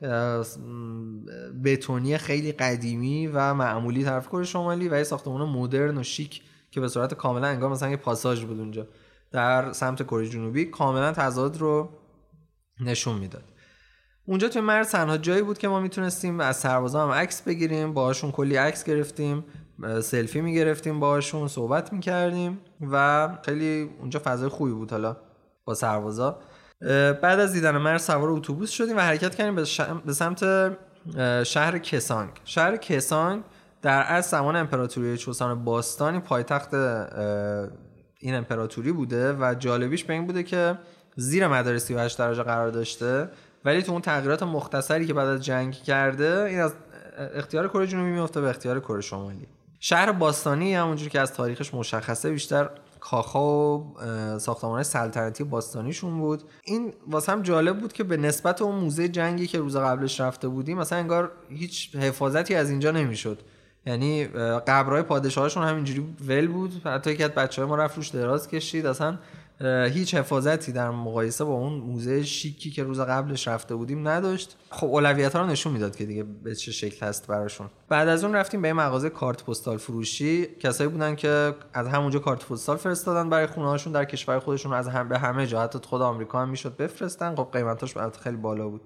بتونی خیلی قدیمی و معمولی طرف کره شمالی و یه ساختمون مدرن و شیک که به صورت کاملا انگار مثلا یه پاساژ بود اونجا در سمت کره جنوبی، کاملا تضاد رو نشون میداد. اونجا توی مرز تنها جایی بود که ما میتونستیم از سربازا هم عکس بگیریم، باهاشون کلی عکس گرفتیم، سلفی میگرفتیم، باهاشون صحبت میکردیم و خیلی اونجا فضای خوبی بود حالا با سربازا. بعد از دیدن مرز سوار اتوبوس شدیم و حرکت کردیم به, ش... به سمت شهر کسانگ. شهر کسانگ در از زمان امپراتوری چوسان باستانی پایتخت این امپراتوری بوده و جالبیش به این بوده که زیر مدار سی و هشت درجه قرار داشته، ولی تو اون تغییرات مختصری که بعد از جنگ کرده این از اختیار کره جنوبی میفته به اختیار کره شمالی. شهر باستانی همونجوری که از تاریخش مشخصه بیشتر کاخا و ساختمان‌های سلطنتی باستانیشون بود. این واسه هم جالب بود که به نسبت اون موزه جنگی که روز قبلش رفته بودیم مثلا انگار هیچ حفاظتی از اینجا نمیشد، یعنی قبرهای پادشاهاشون همینجوری ول بود، حتی که بچه‌های ما رفت روش دراز کشید، اصلا هیچ حفاظتی در مقایسه با اون موزه شیکی که روز قبلش رفته بودیم نداشت. خب اولویت‌ها رو نشون میداد که دیگه به چه شکل هست براشون. بعد از اون رفتیم به یه مغازه کارت پستال فروشی، کسایی بودن که از همونجا کارت پستال فرستادن برای خونه‌هاشون در کشور خودشون، از هم به همه جا، حتی خود آمریکا هم میشد بفرستن. خب قیمتاش خیلی بالا بود.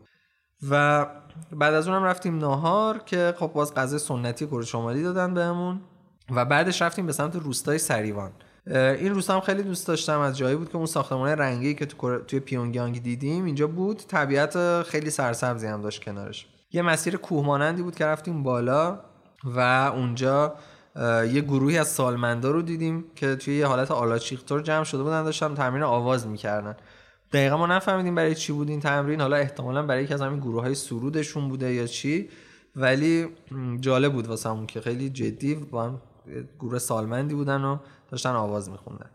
و بعد از اونم رفتیم ناهار که خب باز غذای سنتی کره شمالی دادن بهمون و بعدش رفتیم به سمت روستای سریوان. این روستا هم خیلی دوست داشتم، از جایی بود که اون ساختمان رنگی که تو توی پیونگیانگ دیدیم اینجا بود، طبیعت خیلی سرسبزی هم داشت کنارش. یه مسیر کوهمانندی بود که رفتیم بالا و اونجا یه گروهی از سالمندا رو دیدیم که توی یه حالت آلاچیقتور جمع شده بودن، داشتن تمرین آواز میکردن. دقیقا ما نفهمیدیم برای چی بود این تمرین، حالا احتمالاً برای یکی از همین گروه‌های سرودشون بوده یا چی، ولی جالب بود واسمون که خیلی جدی با هم گروه سالمندی بودن و داشتن آواز میخوندن.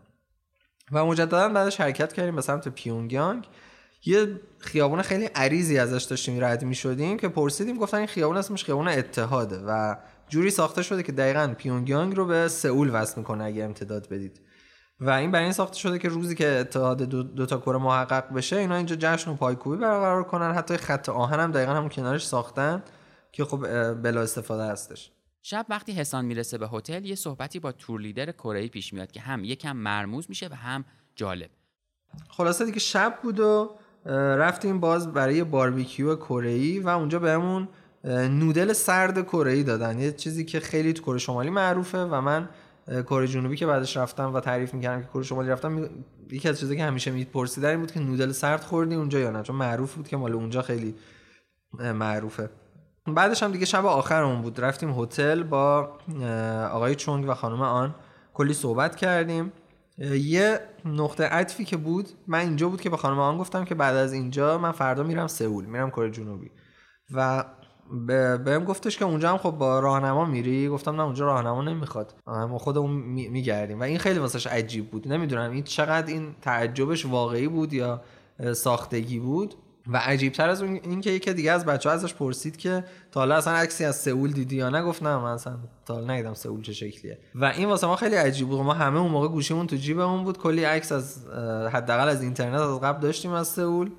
و مجددا بعدش حرکت کردیم به سمت پیونگیانگ. یه خیابون خیلی عریضی ازش داشتیم رد میشدیم که پرسیدیم، گفتن این خیابون اسمش خیابون اتحاده و جوری ساخته شده که دقیقاً پیونگیانگ رو به سئول وصل میکنه اگه امتداد بدید. و این برای این ساخته شده که روزی که اتحاد دو, دو تا کره محقق بشه اینا اینجا جشن و پایکوبی برقرار کنن. حتی خط آهن هم دقیقاً همون کنارش ساختن که خب بلا استفاده هستش. شب وقتی حسان میرسه به هتل یه صحبتی با تور لیدر کره‌ای پیش میاد که هم یکم مرموز میشه و هم جالب. خلاصه دیگه شب بود و رفتیم باز برای باربیکیو کره‌ای و اونجا بهمون نودل سرد کره‌ای دادن، یه چیزی که خیلی تو کره شمالی معروفه و من کره جنوبی که بعدش رفتم و تعریف می‌کردم که کره شمالی رفتم می... یکی از چیزایی که همیشه میپرسیدن این بود که نودل سرد خوردی اونجا یا نه، چون معروف بود که مال اونجا خیلی معروفه. بعدش هم دیگه شب آخرمون بود، رفتیم هتل با آقای چونگ و خانم آن کلی صحبت کردیم. یه نقطه عطفی که بود من اینجا بود که به خانم آن گفتم که بعد از اینجا من فردا میرم سئول، میرم کره جنوبی و بهم گفتش که اونجا هم خب با راهنما میری. گفتم نه اونجا راهنما نمیخواد، ما خودمون میگردیم و این خیلی واسش عجیب بود. نمیدونم این چقدر این تعجبش واقعی بود یا ساختگی بود. و عجیب‌تر از اون این که یکی دیگه از بچه‌ها ازش پرسید که تا حالا اصلا عکسی از سئول دیدی یا نه. گفت نه من اصلا تا حالا ندیدم سئول چه شکلیه. و این واسه ما خیلی عجیب بود. ما همه اون موقع گوشیمون تو جیبمون بود، کلی عکس از حداقل از اینترنت از قبل داشتیم از سئول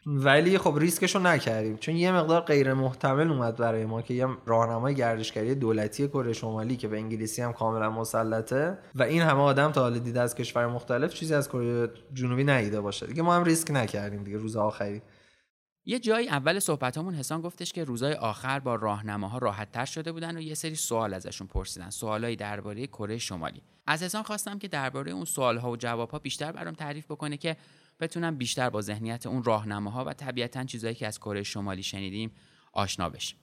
ولی خب ریسکشو نکردیم چون یه مقدار غیر محتمل اومد برای ما که یه راهنمای گردشگری دولتی کره شمالی که به انگلیسی هم کاملا مسلطه و این همه آدم تا حالا دیده از کشور مختلف چیزی از کره جنوبی ندیده باشه دیگه، ما هم ریسک نکردیم دیگه. روز آخری یه جایی اول صحبتامون حسان گفتش که روزهای آخر با راهنماها راحت‌تر شده بودن و یه سری سوال ازشون پرسیدن، سوالایی درباره کره شمالی. از حسان خواستم که درباره اون سوال‌ها و جواب‌ها بیشتر برام تعریف بکنه که بتونم بیشتر با ذهنیت اون راهنماها و طبیعتاً چیزایی که از کره شمالی شنیدیم آشنا بشیم.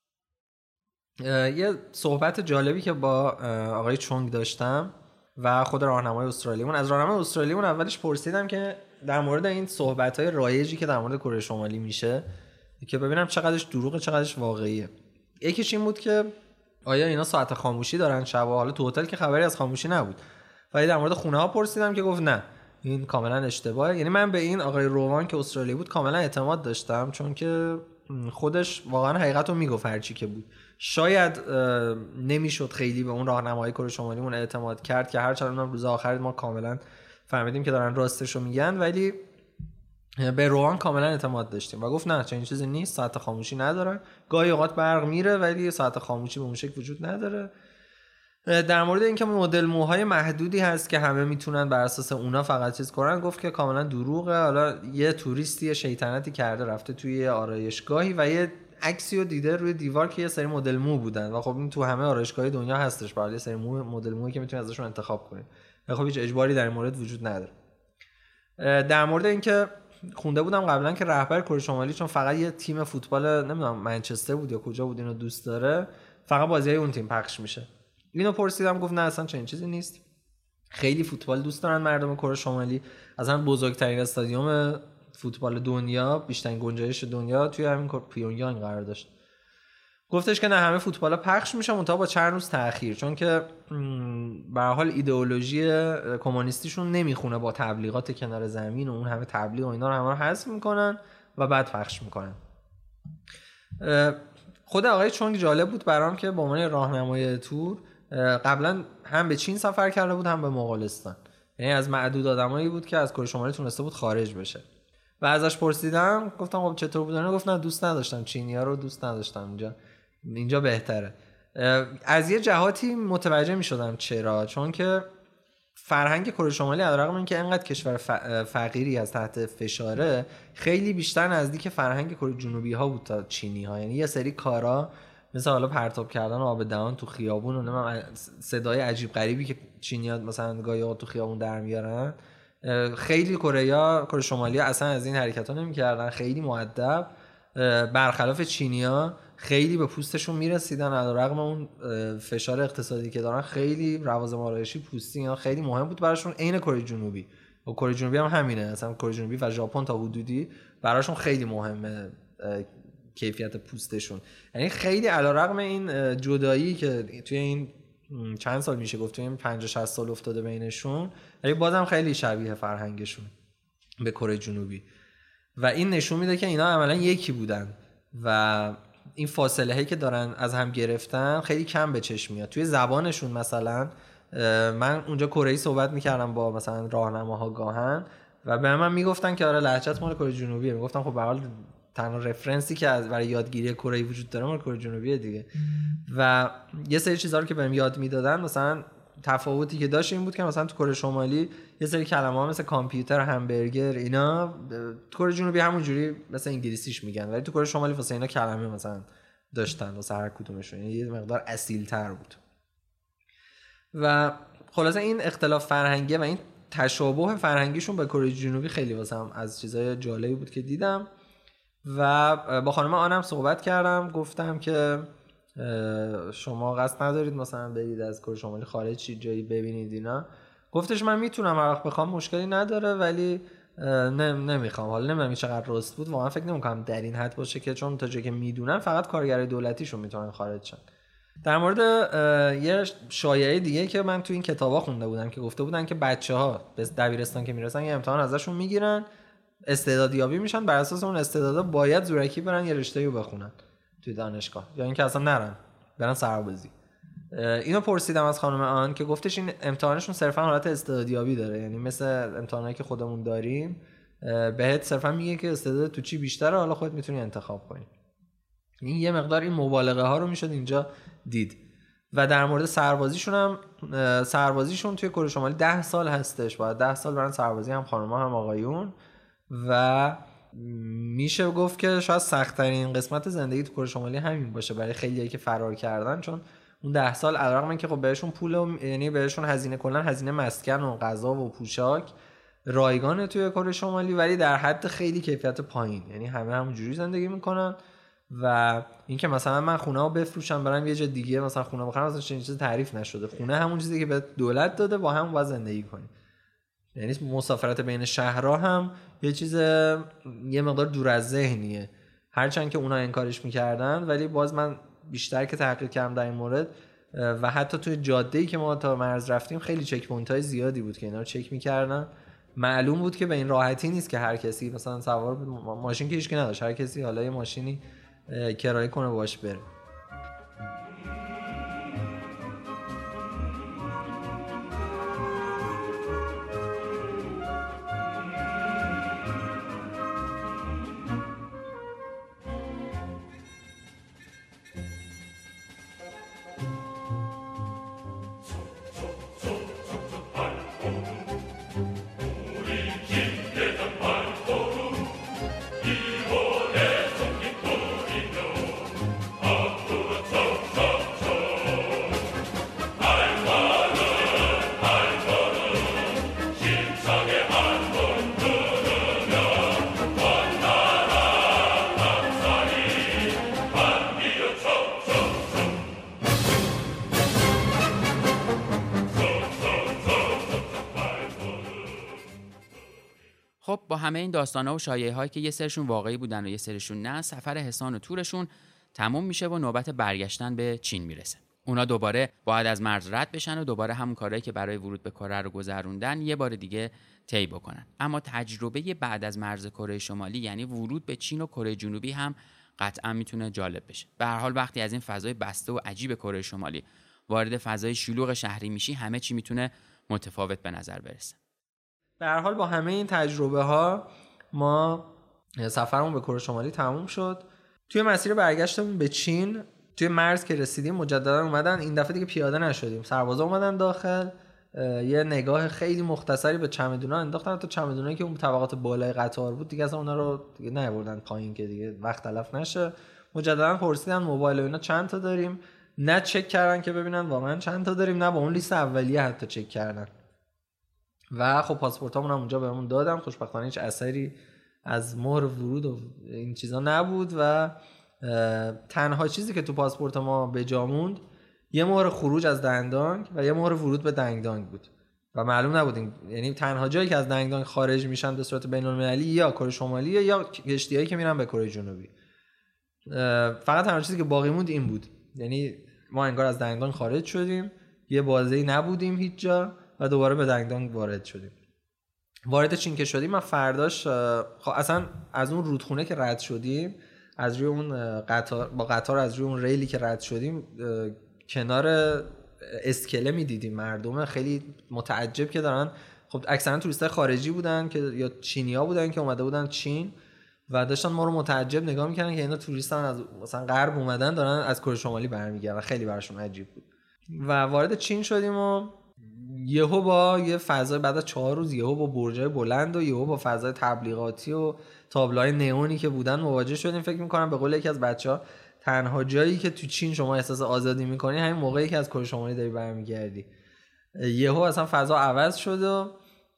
یه صحبت جالبی که با آقای چونگ داشتم و خود راهنمای استرالیمون، از راهنمای استرالیمون اولش پرسیدم که در مورد این صحبت‌های رایجی که در مورد کره شمالی میشه که ببینم چقدرش دروغه چقدرش واقعیه. یکیش این بود که آیا اینا ساعت خاموشی دارن شبا؟ حالا تو هتل که خبری از خاموشی نبود. ولی در مورد خونه ها پرسیدم که گفت نه، این کاملا اشتباهه. یعنی من به این آقای روان که استرالی بود کاملا اعتماد داشتم چون که خودش واقعا حقیقت رو میگفت هرچی که بود. شاید نمیشد خیلی به اون راهنمای کره شمالیمون اعتماد کرد که هرچند اونم روز آخر ما کاملا فهمیدیم که دارن راستش رو میگن، ولی به روان کاملا اعتماد داشتیم و گفت نه چنین چیزی نیست، ساعت خاموشی ندارن. گاهی اوقات برق میره ولی ساعت خاموشی به اون شکل وجود نداره. در مورد اینکه مدل موهای محدودی هست که همه میتونن بر اساس اونا فقط چیز کنن، گفت که کاملا دروغه. حالا یه توریستی شیطنتی کرده رفته توی آرایشگاهی و یه عکسی رو دیده روی دیوار که یه سری مدل مو بودن و خب این تو همه آرایشگاه دنیا هستش، برای یه سری مو مدل مویی که میتونی ازشون انتخاب کنی. خب هیچ اجباری در این مورد وجود نداره. در مورد اینکه خونده بودم قبلا که رهبر کره شمالی چون فقط یه تیم فوتبال نمیدونم منچستر بود یا کجا بود اینو دوست داره، فقط بازیای اون تیم پخش میشه. اینو پرسیدم گفت نه اصلا چنین چیزی نیست. خیلی فوتبال دوست دارن مردم کره شمالی. اصلا بزرگترین استادیوم فوتبال دنیا، بیشترین گنجایش دنیا توی همین پیونگیانگ قرار داشت. گفتش که نه همه فوتبالا پخش میشه منتها با چند روز تأخیر، چون که به هر حال ایدئولوژی کمونیستیشون نمیخونه با تبلیغات کنار زمین و اون همه تبلیغ و اینا رو همه رو حذف میکنن و بعد پخش میکنن. خود آقای چونگ جالب بود برام که به عنوان راهنمای تور قبلا هم به چین سفر کرده بود هم به مغولستان، یعنی از معدود آدمایی بود که از کره شمالی تونسته بود خارج بشه. و ازش پرسیدم گفتم خب چطور بود؟ نه گفت نه دوست نداشتم، چینی‌ها رو دوست نداشتم، اینجا اینجا بهتره. از یه جهاتی متوجه می‌شدم چرا، چون که فرهنگ کره شمالی علیرغم اینکه انقدر کشور فقیری از تحت فشاره، خیلی بیشتر نزدیک فرهنگ کره جنوبی ها بود تا چینی ها. یعنی یه سری کارا مثلا حالا پرتاب کردن آب دهان تو خیابون و نمیدونم صدای عجیب غریبی که چینی‌ها مثلا گاهی اوقات تو خیابون در میارن، خیلی کره‌ها کره شمالی اصلا از این حرکت‌ها نمی‌کردن، خیلی مؤدب، برخلاف چینی‌ها خیلی به پوستشون میرسیدن علیرغم اون فشار اقتصادی که دارن. خیلی روازم آرایشی پوستی اینا خیلی مهم بود براشون، عین کره جنوبی. و کره جنوبی هم همینه، مثلا کره جنوبی و ژاپن تا حدودی براشون خیلی مهمه کیفیت پوستشون. یعنی خیلی علیرغم این جدایی که توی این چند سال میشه گفت توی این پنجاه شصت سال افتاده بینشون، ولی بازم خیلی شبیه فرهنگشون به کره جنوبی و این نشون میده که اینا عملا یکی بودن و این فاصله هایی که دارن از هم گرفتن خیلی کم به چشم میاد. توی زبانشون مثلا من اونجا کره‌ای صحبت میکردم با مثلا راهنماها گاهن و به من میگفتن که آره لهجت مال کره جنوبیه. میگفتم خب به هر حال تنها رفرنسی که از برای یادگیری کره‌ای وجود داره مال کره جنوبیه دیگه. و یه سری چیزا رو که بهم یاد میدادن، مثلا تفاوتی که داشت این بود که مثلا تو کره شمالی یه سری کلمه‌ها مثل کامپیوتر، همبرگر، اینا تو کره جنوبی همونجوری مثلا انگلیسیش میگن، ولی تو کره شمالی واسه اینا کلمه مثلا داشتن واسه هر کدومشون، یعنی یه مقدار اصیل‌تر بود. و خلاصه این اختلاف فرهنگی و این تشابه فرهنگیشون با کره جنوبی خیلی واسم از چیزای جالبی بود که دیدم. و با خانم آنم صحبت کردم، گفتم که شما قصد ندارید مثلا برید از کره شمالی خارج چی جایی ببینید اینا؟ گفتش من میتونم هر وقت بخوام، مشکلی نداره، ولی نمیخوام. حالا نمیدونم چقدر راست بود، واقعا فکر نمیکنم در این حد باشه که چون تا جایی که میدونم فقط کارگرای دولتیشون میتونن خارج شن. در مورد یه شایعه دیگه که من تو این کتابا خونده بودم که گفته بودن که بچه‌ها به دبیرستان که میرسن یه امتحان ازشون میگیرن، استعدادیابی میشن، بر اساس اون استعدادا باید زورکی برن یه رشته‌ای رو بخونن توی دانشگاه یا اینکه اصلا نرن برن سربازی. اینو پرسیدم از خانم آن که گفتش این امتحانشون صرفا حالت استعدادیابی داره، یعنی مثل امتحانایی که خودمون داریم بهت صرفا میگه که استعداد تو چی بیشتره، حالا خودت میتونی انتخاب کنی. این یه مقدار این مبالغه ها رو میشد اینجا دید. و در مورد سربازیشون هم سربازیشون توی کره شمالی ده سال هستش، باید ده سال برن سربازی، هم خانم‌ها هم آقایون. و میشه گفت که شاید سخت‌ترین قسمت زندگی تو کره شمالی همین باشه برای خیلیایی که فرار کردن، چون اون ده سال علیرغم اینکه خب بهشون پول و یعنی بهشون هزینه کلا هزینه مسکن و غذا و پوشاک رایگانه توی کره شمالی، ولی در حد خیلی کیفیت پایین، یعنی همه همونجوری زندگی میکنن. و اینکه مثلا من خونه رو بفروشم برام یه جا دیگه مثلا خونه بخرم، مثلا چنین چیزی تعریف نشده. خونه همون چیزی که به دولت داده، با همون باید زندگی کنی. یعنی مسافرت بین شهرها هم یه چیز یه مقدار دور از ذهنیه، هرچند که اونا انکارش میکردن، ولی باز من بیشتر که تحقیق کردم در این مورد و حتی توی جاده‌ای که ما تا مرز رفتیم خیلی چک پوینت‌های زیادی بود که اینا رو چک میکردن. معلوم بود که به این راحتی نیست که هر کسی مثلا سوار ماشین که هیچ کی نداشت، هر کسی حالا یه ماشینی کرایه کنه باش بره. خب با همه این داستانا و شایعه هایی که یه سرشون واقعی بودن و یه سرشون نه، سفر حسان و تورشون تموم میشه و نوبت برگشتن به چین میرسه. اونا دوباره باید از مرز رد بشن و دوباره همون کارهایی که برای ورود به کره رو گذروندن یه بار دیگه طی بکنن. اما تجربه بعد از مرز کره شمالی یعنی ورود به چین و کره جنوبی هم قطعا میتونه جالب بشه. به هر حال وقتی از این فضای بسته و عجیب کره شمالی وارد فضای شلوغ شهری میشی، همه چی میتونه متفاوت به نظر برسه. به هر حال با همه این تجربه ها ما سفرمون به کره شمالی تموم شد. توی مسیر برگشتمون به چین توی مرز که رسیدیم مجددا اومدن، این دفعه دیگه پیاده نشدیم، سربازا اومدن داخل، یه نگاه خیلی مختصری به چمدونا انداختن، تا چمدونایی که اون طبقات بالای قطار بود دیگه اصلا اونا رو دیگه نیاوردن پایین که دیگه وقت تلف نشه. مجددا پرسیدن موبایل و اینا چند تا داریم، نه چک کردن که ببینن واقعا چند تا داریم، نه با اون لیست اولیه حتی چک کردن. و خب پاسپورتامون هم اونجا بهمون دادن. خوشبختانه هیچ اثری از مهر ورود و این چیزا نبود و تنها چیزی که تو پاسپورت ما به جا موند یه مهر خروج از دنگدانگ و یه مهر ورود به دنگدانگ بود و معلوم نبود این، یعنی تنها جایی که از دنگدانگ خارج میشن به صورت بین‌المللی یا کره شمالی یا کشتیایی که میرن به کره جنوبی. فقط تنها چیزی که باقی موند این بود، یعنی ما انگار از دنگدانگ خارج شدیم، یه بازی نبودیم هیچ جا و دوباره به دنگدانگ وارد شدیم. وارد چین که شدیم من فرداش خب اصلا از اون رودخونه که رد شدیم، از روی اون قطار با قطار از روی اون ریلی که رد شدیم کنار اسکله میدیدیم مردم خیلی متعجب که دارن، خب اکثرا توریستای خارجی بودن که یا چینی‌ها بودن که اومده بودن چین و داشتن ما رو متعجب نگاه می‌کردن که اینا توریستان از مثلا غرب اومدن دارن از کره شمالی برمیگردن، خیلی براشون عجیب بود. و وارد چین شدیم و یهو با یه فضای بعد از چهار روز یهو با برجای بلند و یهو با فضای تبلیغاتی و تابلوهای نئونی که بودن مواجه شدیم. فکر می‌کنم به قول یکی از بچه‌ها تنها جایی که تو چین شما احساس آزادی می‌کنی همین موقعی که از کره شمالی داری برمیگردی. یهو اصلا فضا عوض شد و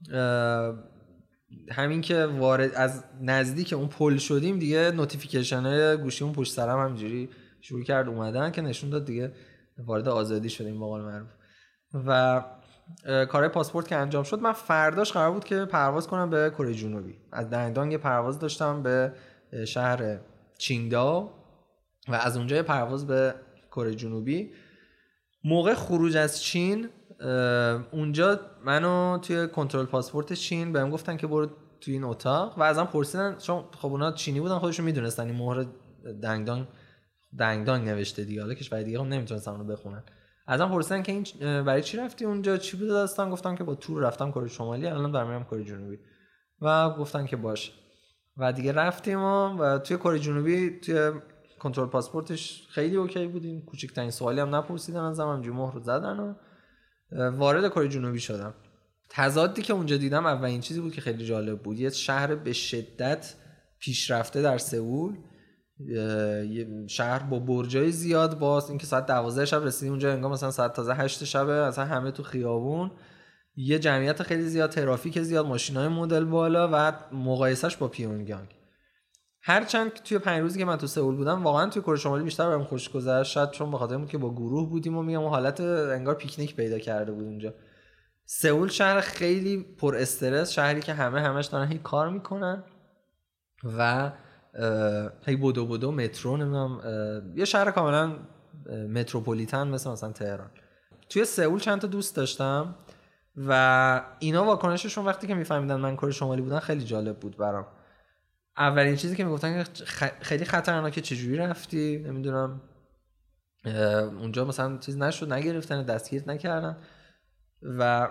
همین که وارد از نزدیک اون پل شدیم دیگه نوتیفیکیشن‌های گوشیمون پشت سرم همینجوری شروع کرد اومدن که نشون داد دیگه وارد آزادی شدیم به قول معروف. و کارهای پاسپورت که انجام شد، من فرداش قرار بود که پرواز کنم به کره جنوبی. از دنگدانگ پرواز داشتم به شهر چینگداو و از اونجا پرواز به کره جنوبی. موقع خروج از چین اونجا منو توی کنترل پاسپورت چین بهم گفتن که برو توی این اتاق و ازم پرسیدن، چون خب اونا چینی بودن خودشون میدونستن این مهر دنگدانگ دنگدانگ نوشته دیگه، حالا کشور دیگه هم نمیتونستن اونو بخونن. ازم پرسیدن که این برای چی رفتی اونجا، چی بود داستان؟ گفتم که با تور رفتم کره شمالی، الان دارم میرم کره جنوبی. و گفتن که باشه و دیگه رفتیم و, و توی کره جنوبی توی کنترل پاسپورتش خیلی اوکی بودیم، کوچکترین سوالی هم نپرسیدن ازم، همینجوری مهر رو زدن و وارد کره جنوبی شدم. تضادی که اونجا دیدم اولین چیزی بود که خیلی جالب بود، یه شهر به شدت پیشرفته در سئول، یه شهر با برجای زیاد، باز اینکه ساعت دوازده شب رسیدیم اونجا انگار مثلا ساعت تازه هشت شبه، اصلا همه تو خیابون، یه جمعیت خیلی زیاد، ترافیک زیاد، ماشینای مدل بالا و مقایسهش با پیونگیانگ. هرچند توی پنج روزی که من تو سئول بودم واقعا توی کره شمالی بیشتر بهم خوش گذشت، شاید چون به خاطر اینکه با گروه بودیم و میگم حالت انگار پیکنیک پیدا کرده بود اونجا. سئول شهر خیلی پر استرس، شهری که همه همش دارن هی کار میکنن و هی بدو بدو مترو، نمیدونم یه شهر کاملا متروپولیتن مثل مثلا تهران. توی سئول چند تا دوست داشتم و اینا واکنششون وقتی که میفهمیدن من کره شمالی بودن خیلی جالب بود برام. اولین چیزی که میگفتن که خیلی خطرناکه، چجوری رفتی، نمیدونم اونجا مثلا چیز نشد، نگرفتن، دستگیرت نکردن. و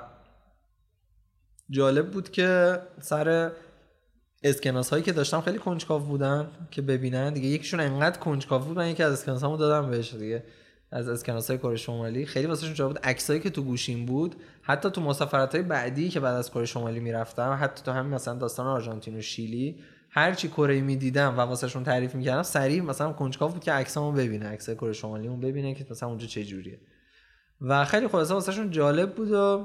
جالب بود که سر اسکناس هایی که داشتم خیلی کنجکاو بودن که ببینن دیگه. یکیشون انقدر کنجکاو بود من یکی از اسکناس هامو دادم بهش دیگه، از اسکناس های کره شمالی. خیلی واسهشون جالب بود، عکسایی که تو گوشیم بود، حتی تو مسافرت های بعدی که بعد از کره شمالی میرفتم، حتی تو همین مثلا داستان آرژانتین و شیلی، هر چی کره میدیدم و واسهشون تعریف میکردم سریع مثلا کنجکاو بود که عکسامو ببینه، عکسای کره شمالیمو ببینه که مثلا اونجا چه جوریه. و خیلی خلاصه واسهشون جالب بود. و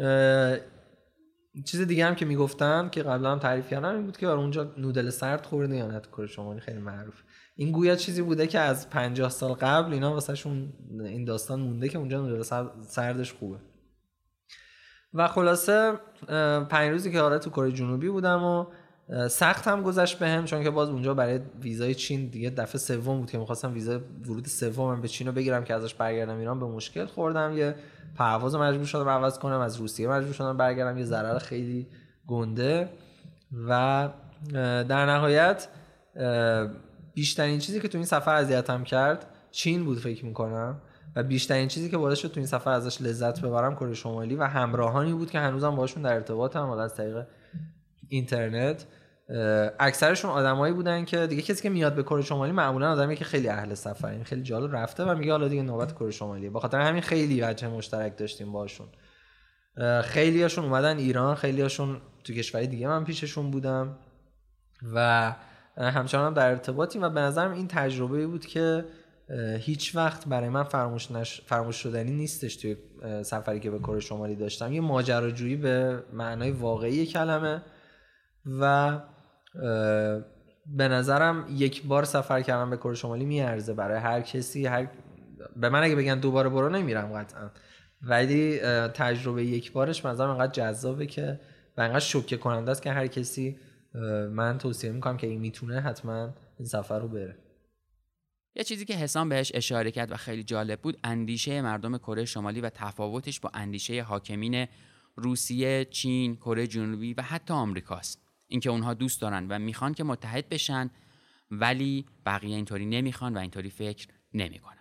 چیز دیگه هم که میگفتن که قبلا هم تعریف کردم این بود که اونجا نودل سرد خورده یا نه، تو کره شمالی خیلی معروف. این گویا چیزی بوده که از پنجاه سال قبل اینا واسهشون این داستان مونده که اونجا نودل سردش خوبه. و خلاصه پنج روزی که آره تو کره جنوبی بودم و سخت هم گذشت بهم، چون که باز اونجا برای ویزای چین دیگه دفعه سوم بود که می‌خواستم ویزای ورود سومم به چین رو بگیرم که ازش برگردم ایران، به مشکل خوردم، یه پرواز مجبور شدم عوض کنم، از روسیه مجبور شدم برگردم، یه ضرر خیلی گنده. و در نهایت بیشترین چیزی که تو این سفر اذیتم کرد چین بود فکر می‌کنم، و بیشترین چیزی که باعث شد تو این سفر ازش لذت ببرم کره شمالی و همراهانی بود که هنوزم باهاشون در ارتباطم، حالا از طریق اینترنت. اکثرشون آدمایی بودن که دیگه کسی که میاد به کره شمالی معمولا آدمی که خیلی اهل سفرین، خیلی جالب رفته و میگه حالا دیگه نوبت کره شمالیه. با خاطر همین خیلی وجه مشترک داشتیم باشون. خیلی هاشون اومدن ایران، خیلی هاشون تو کشورهای دیگه من پیششون بودم و همچنان هم در ارتباطیم. و به نظرم این تجربه بود که هیچ وقت برای من فراموش نش... فراموش شدنی نیستش توی سفری که به کره شمالی داشتم. یه ماجراجویی به معنای واقعی کلمه و به نظرم یک بار سفر کردن به کره شمالی میارزه برای هر کسی. هر به من اگه بگن دوباره برو نمیرم قطعا، ولی تجربه یک بارش به نظرم انقدر جذابه که و انقدر شوکه کننده است که هر کسی من توصیه میکنم که این میتونه حتما این سفر رو بره. یه چیزی که حسام بهش اشاره کرد و خیلی جالب بود اندیشه مردم کره شمالی و تفاوتش با اندیشه حاکمین روسیه، چین، کره جنوبی و حتی آمریکاست. اینکه اونها دوست دارن و میخوان که متحد بشن، ولی بقیه اینطوری نمیخوان و اینطوری فکر نمیکنن.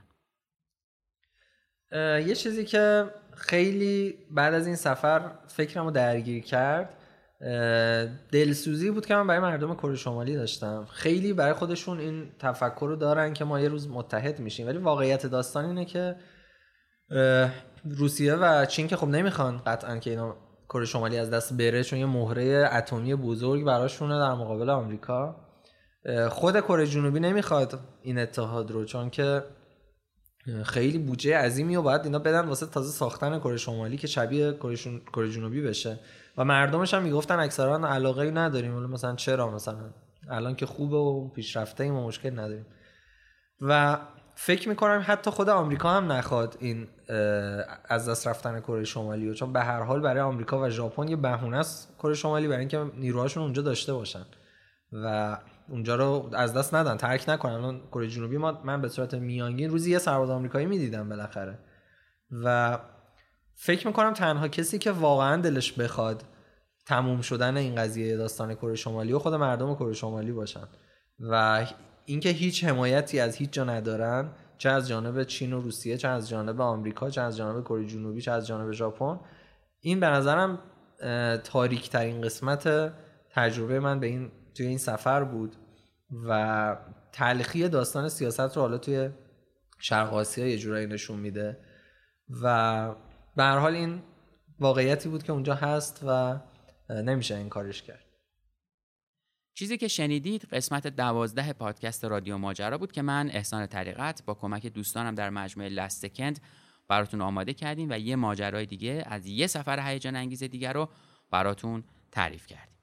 یه چیزی که خیلی بعد از این سفر فکرمو درگیر کرد دلسوزی بود که من برای مردم کره شمالی داشتم. خیلی برای خودشون این تفکر رو دارن که ما یه روز متحد میشیم، ولی واقعیت داستان اینه که روسیه و چین که خب نمیخوان قطعا که اینا کره شمالی از دست بره، چون یه مهره اتمی بزرگ براشونه در مقابل آمریکا. خود کره جنوبی نمیخواد این اتحاد رو، چون که خیلی بودجه عظیمی رو باید اینا بدن واسه تازه ساختن کره شمالی که شبیه کره جنوبی بشه. و مردمش هم میگفتن اکثرا علاقه‌ای نداریم، ولی مثلا چرا، مثلا الان که خوبه و پیشرفته ایم و مشکل نداریم. و فکر میکنم حتی خود آمریکا هم نخواد این از دست رفتن کره شمالی رو، چون به هر حال برای آمریکا و ژاپن یه بهونه است کره شمالی برای اینکه نیروهاشون اونجا داشته باشن و اونجا رو از دست ندن، ترک نکنن. الان کره جنوبی ما من به صورت میانگین روزی یه سرباز آمریکایی میدیدم بالاخره. و فکر میکنم تنها کسی که واقعا دلش بخواد تموم شدن این قضیه داستان کره شمالی و خود مردم کره شمالی باشن و اینکه هیچ حمایتی از هیچ جا ندارن، چه از جانب چین و روسیه، چه از جانب آمریکا، چه از جانب کره جنوبی، چه از جانب ژاپن. این به نظرم تاریک ترین قسمت تجربه من به این توی این سفر بود و تلخی داستان سیاست رو حالا توی شرق آسیا یه جورایی نشون میده و به هر حال این واقعیتی بود که اونجا هست و نمیشه انکارش کرد. چیزی که شنیدید قسمت دوازده پادکست رادیو ماجرا بود که من احسان طریقت با کمک دوستانم در مجموعه لست سکند براتون آماده کردیم و یه ماجرای دیگه از یه سفر هیجان انگیز دیگه رو براتون تعریف کردیم.